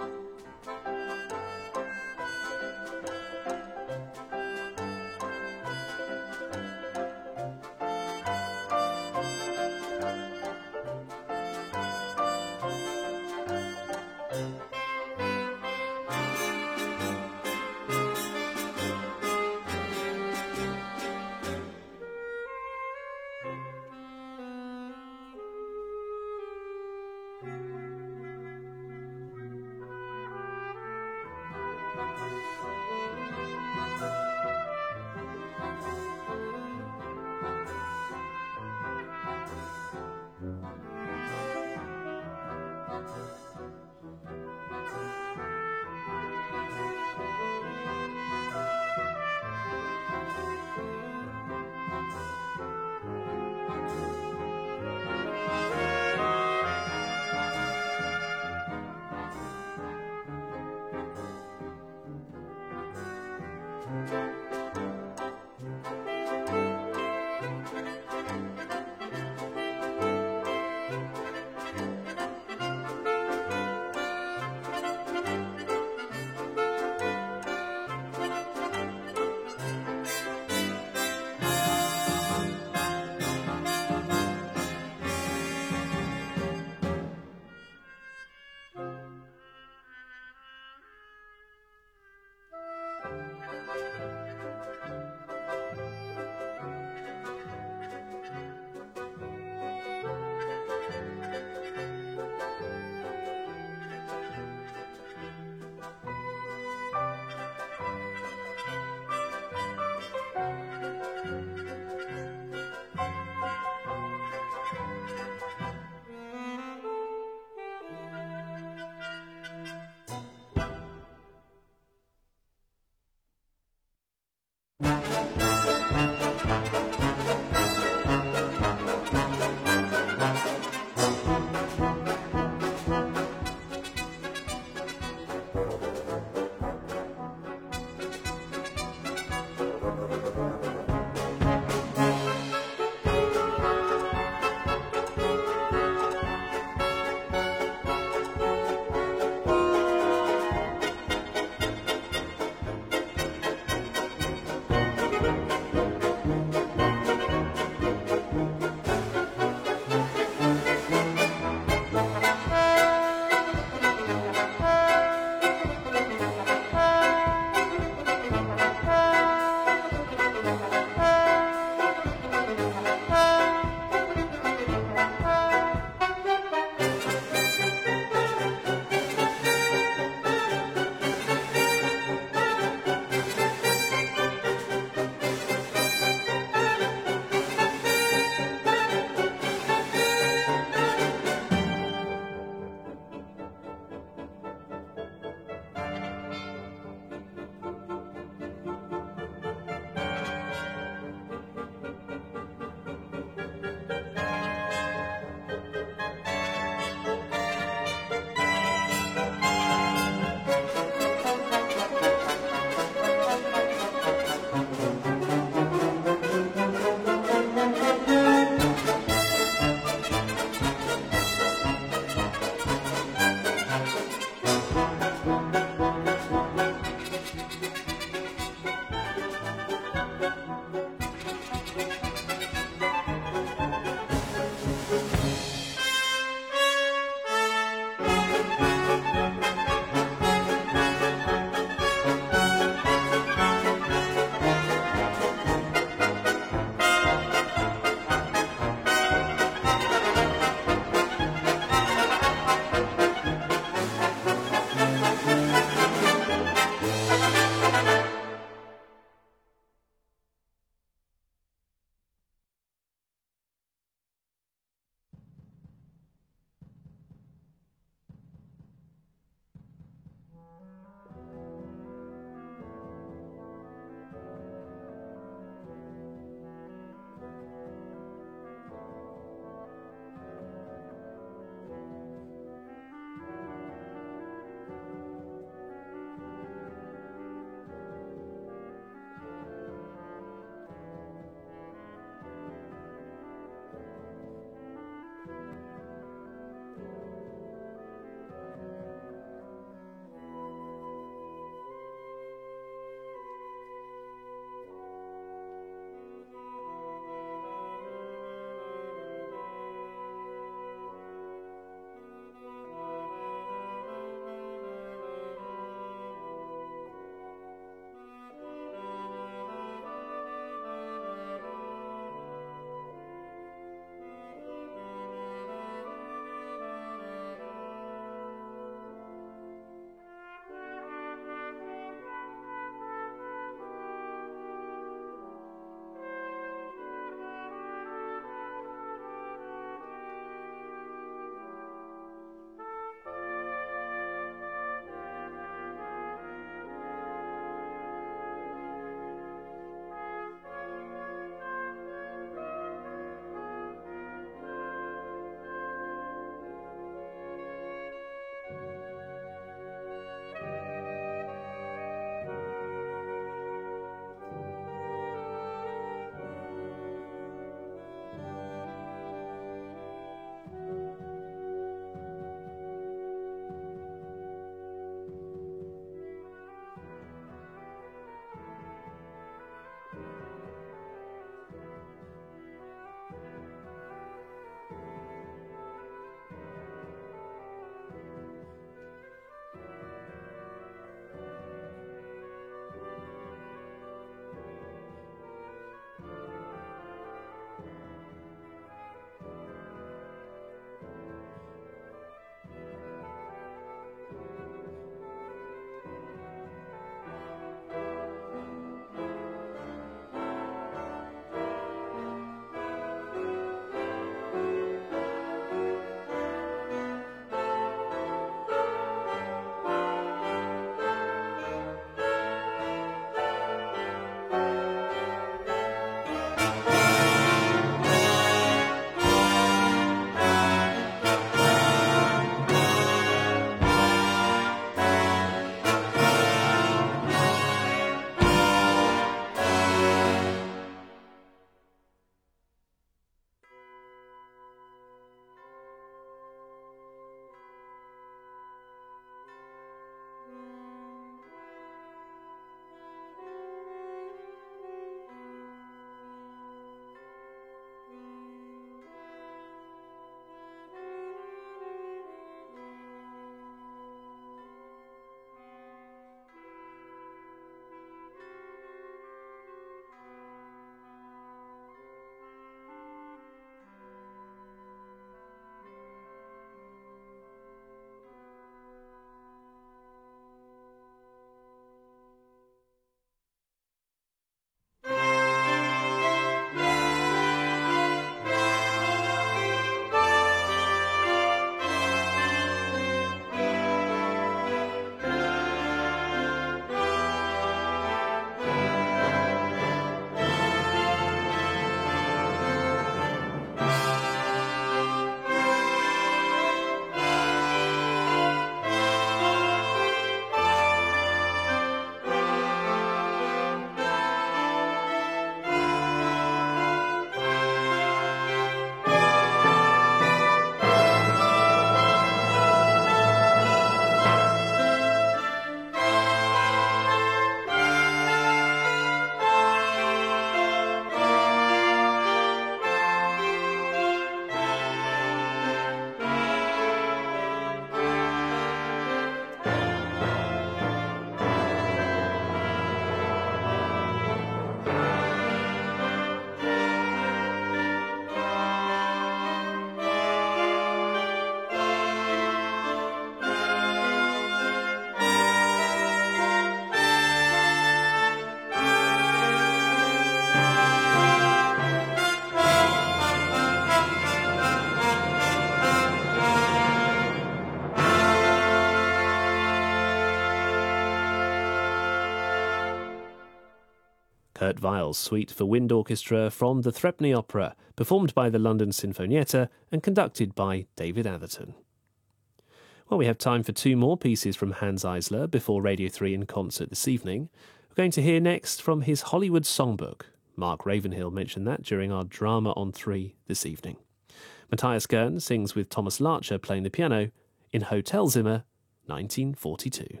Kurt Weill's suite for wind orchestra from the Threepenny Opera, performed by the London Sinfonietta and conducted by David Atherton. Well, we have time for two more pieces from Hans Eisler before Radio 3 in concert this evening. We're going to hear next from his Hollywood Songbook. Mark Ravenhill mentioned that during our Drama on 3 this evening. Matthias Gern sings with Thomas Larcher playing the piano in Hotelzimmer 1942.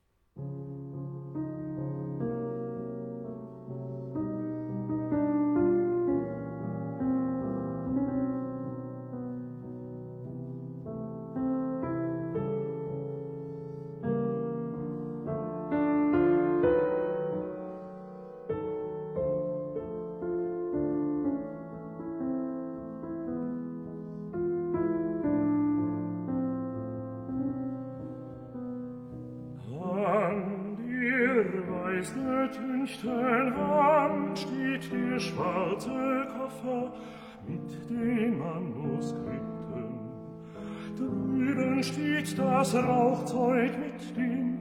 Hand steht der schwarze Koffer mit den Manuskripten. Drüben steht das Rauchzeug mit dem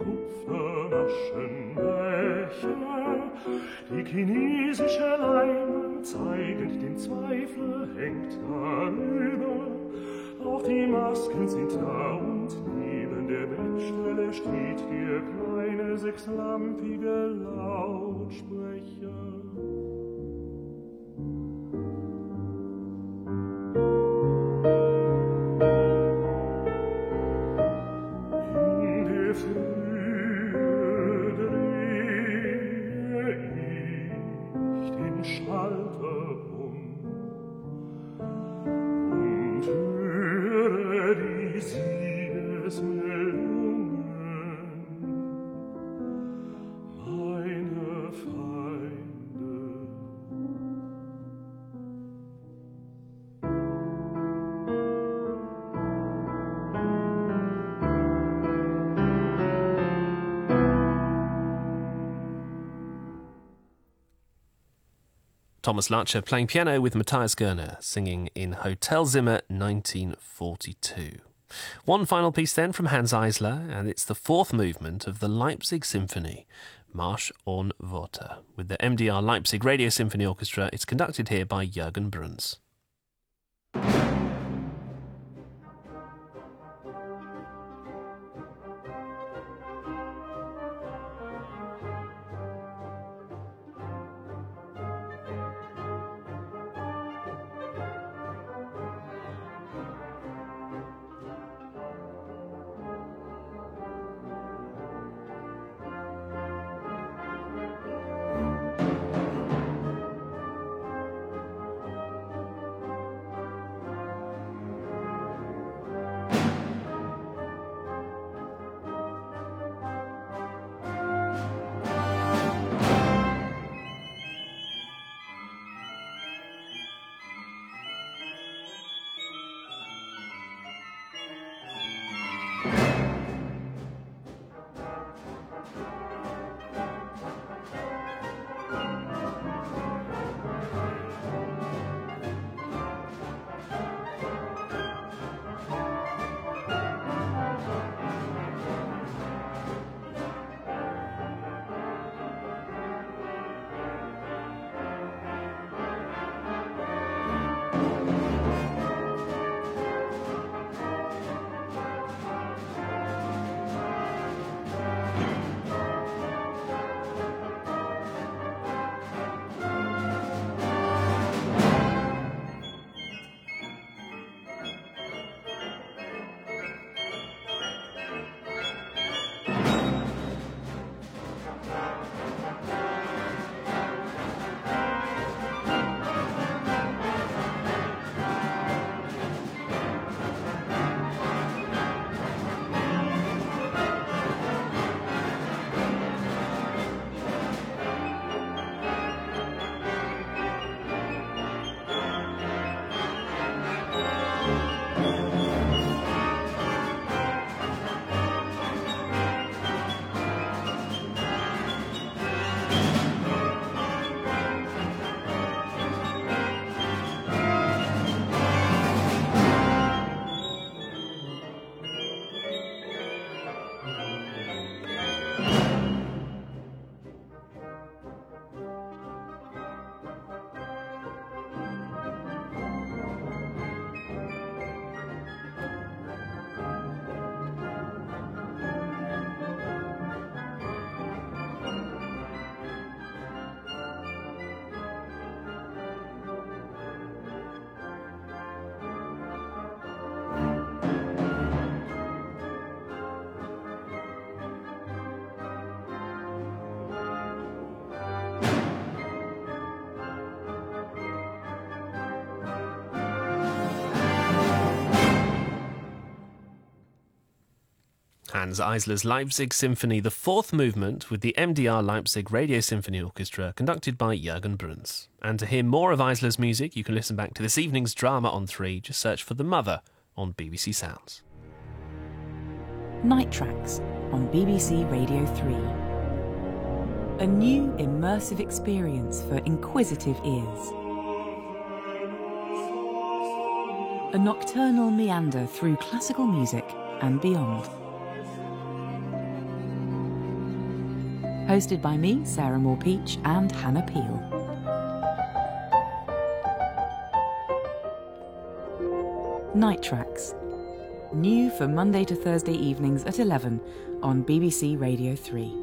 Kupferaschenbecher. Die chinesische Leinwand zeigend den Zweifler hängt darüber. Auch die Masken sind da und neben der Bettstelle steht der kleine sechslampige Lautsprecher. In der Frühe drehe ich den Schalter und höre die Siegesmeldungen meiner Feinde. Thomas Larcher playing piano with Matthias Görner, singing in Hotelzimmer 1942. One final piece then from Hans Eisler, and it's the fourth movement of the Leipzig Symphony, Marsch ohne Worte. With the MDR Leipzig Radio Symphony Orchestra, it's conducted here by Jürgen Bruns. Franz Eisler's Leipzig Symphony, the fourth movement with the MDR Leipzig Radio Symphony Orchestra, conducted by Jürgen Bruns. And to hear more of Eisler's music, you can listen back to this evening's drama on 3. Just search for The Mother on BBC Sounds. Night Tracks on BBC Radio 3. A new immersive experience for inquisitive ears. A nocturnal meander through classical music and beyond. Hosted by me, Sarah Moore-Peach, and Hannah Peel. Night Tracks. New for Monday to Thursday evenings at 11 on BBC Radio 3.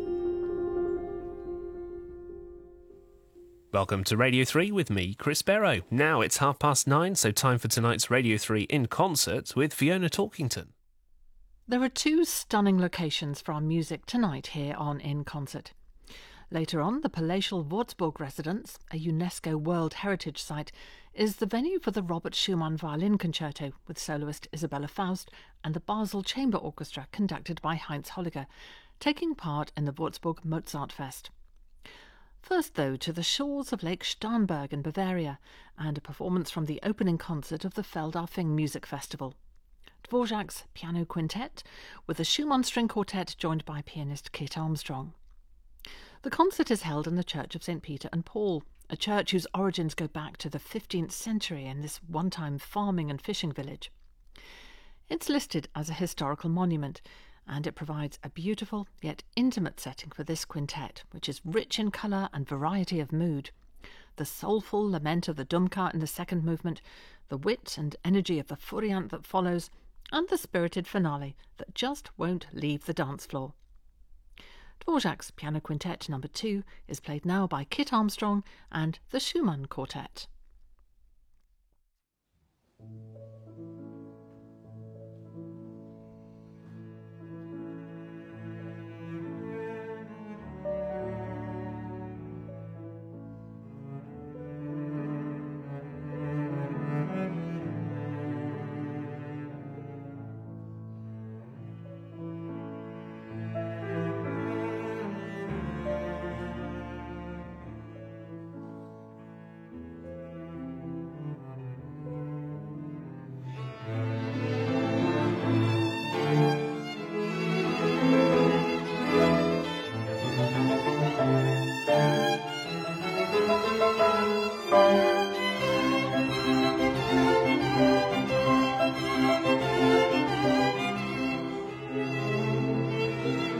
Welcome to Radio 3 with me, Chris Barrow. Now it's 9:30, so time for tonight's Radio 3 in concert with Fiona Talkington. There are 2 stunning locations for our music tonight here on In Concert. Later on, the palatial Würzburg residence, a UNESCO World Heritage Site, is the venue for the Robert Schumann Violin Concerto with soloist Isabella Faust and the Basel Chamber Orchestra conducted by Heinz Holliger, taking part in the Würzburg Mozart Fest. First, though, to the shores of Lake Starnberg in Bavaria, and a performance from the opening concert of the Feldafing Music Festival. Dvorak's Piano Quintet, with the Schumann String Quartet joined by pianist Kit Armstrong. The concert is held in the Church of St. Peter and Paul, a church whose origins go back to the 15th century in this one-time farming and fishing village. It's listed as a historical monument, and it provides a beautiful yet intimate setting for this quintet, which is rich in colour and variety of mood. The soulful lament of the Dummkar in the second movement, the wit and energy of the Furiant that follows, and the spirited finale that just won't leave the dance floor. Dvorak's Piano Quintet No. 2 is played now by Kit Armstrong and the Schumann Quartet.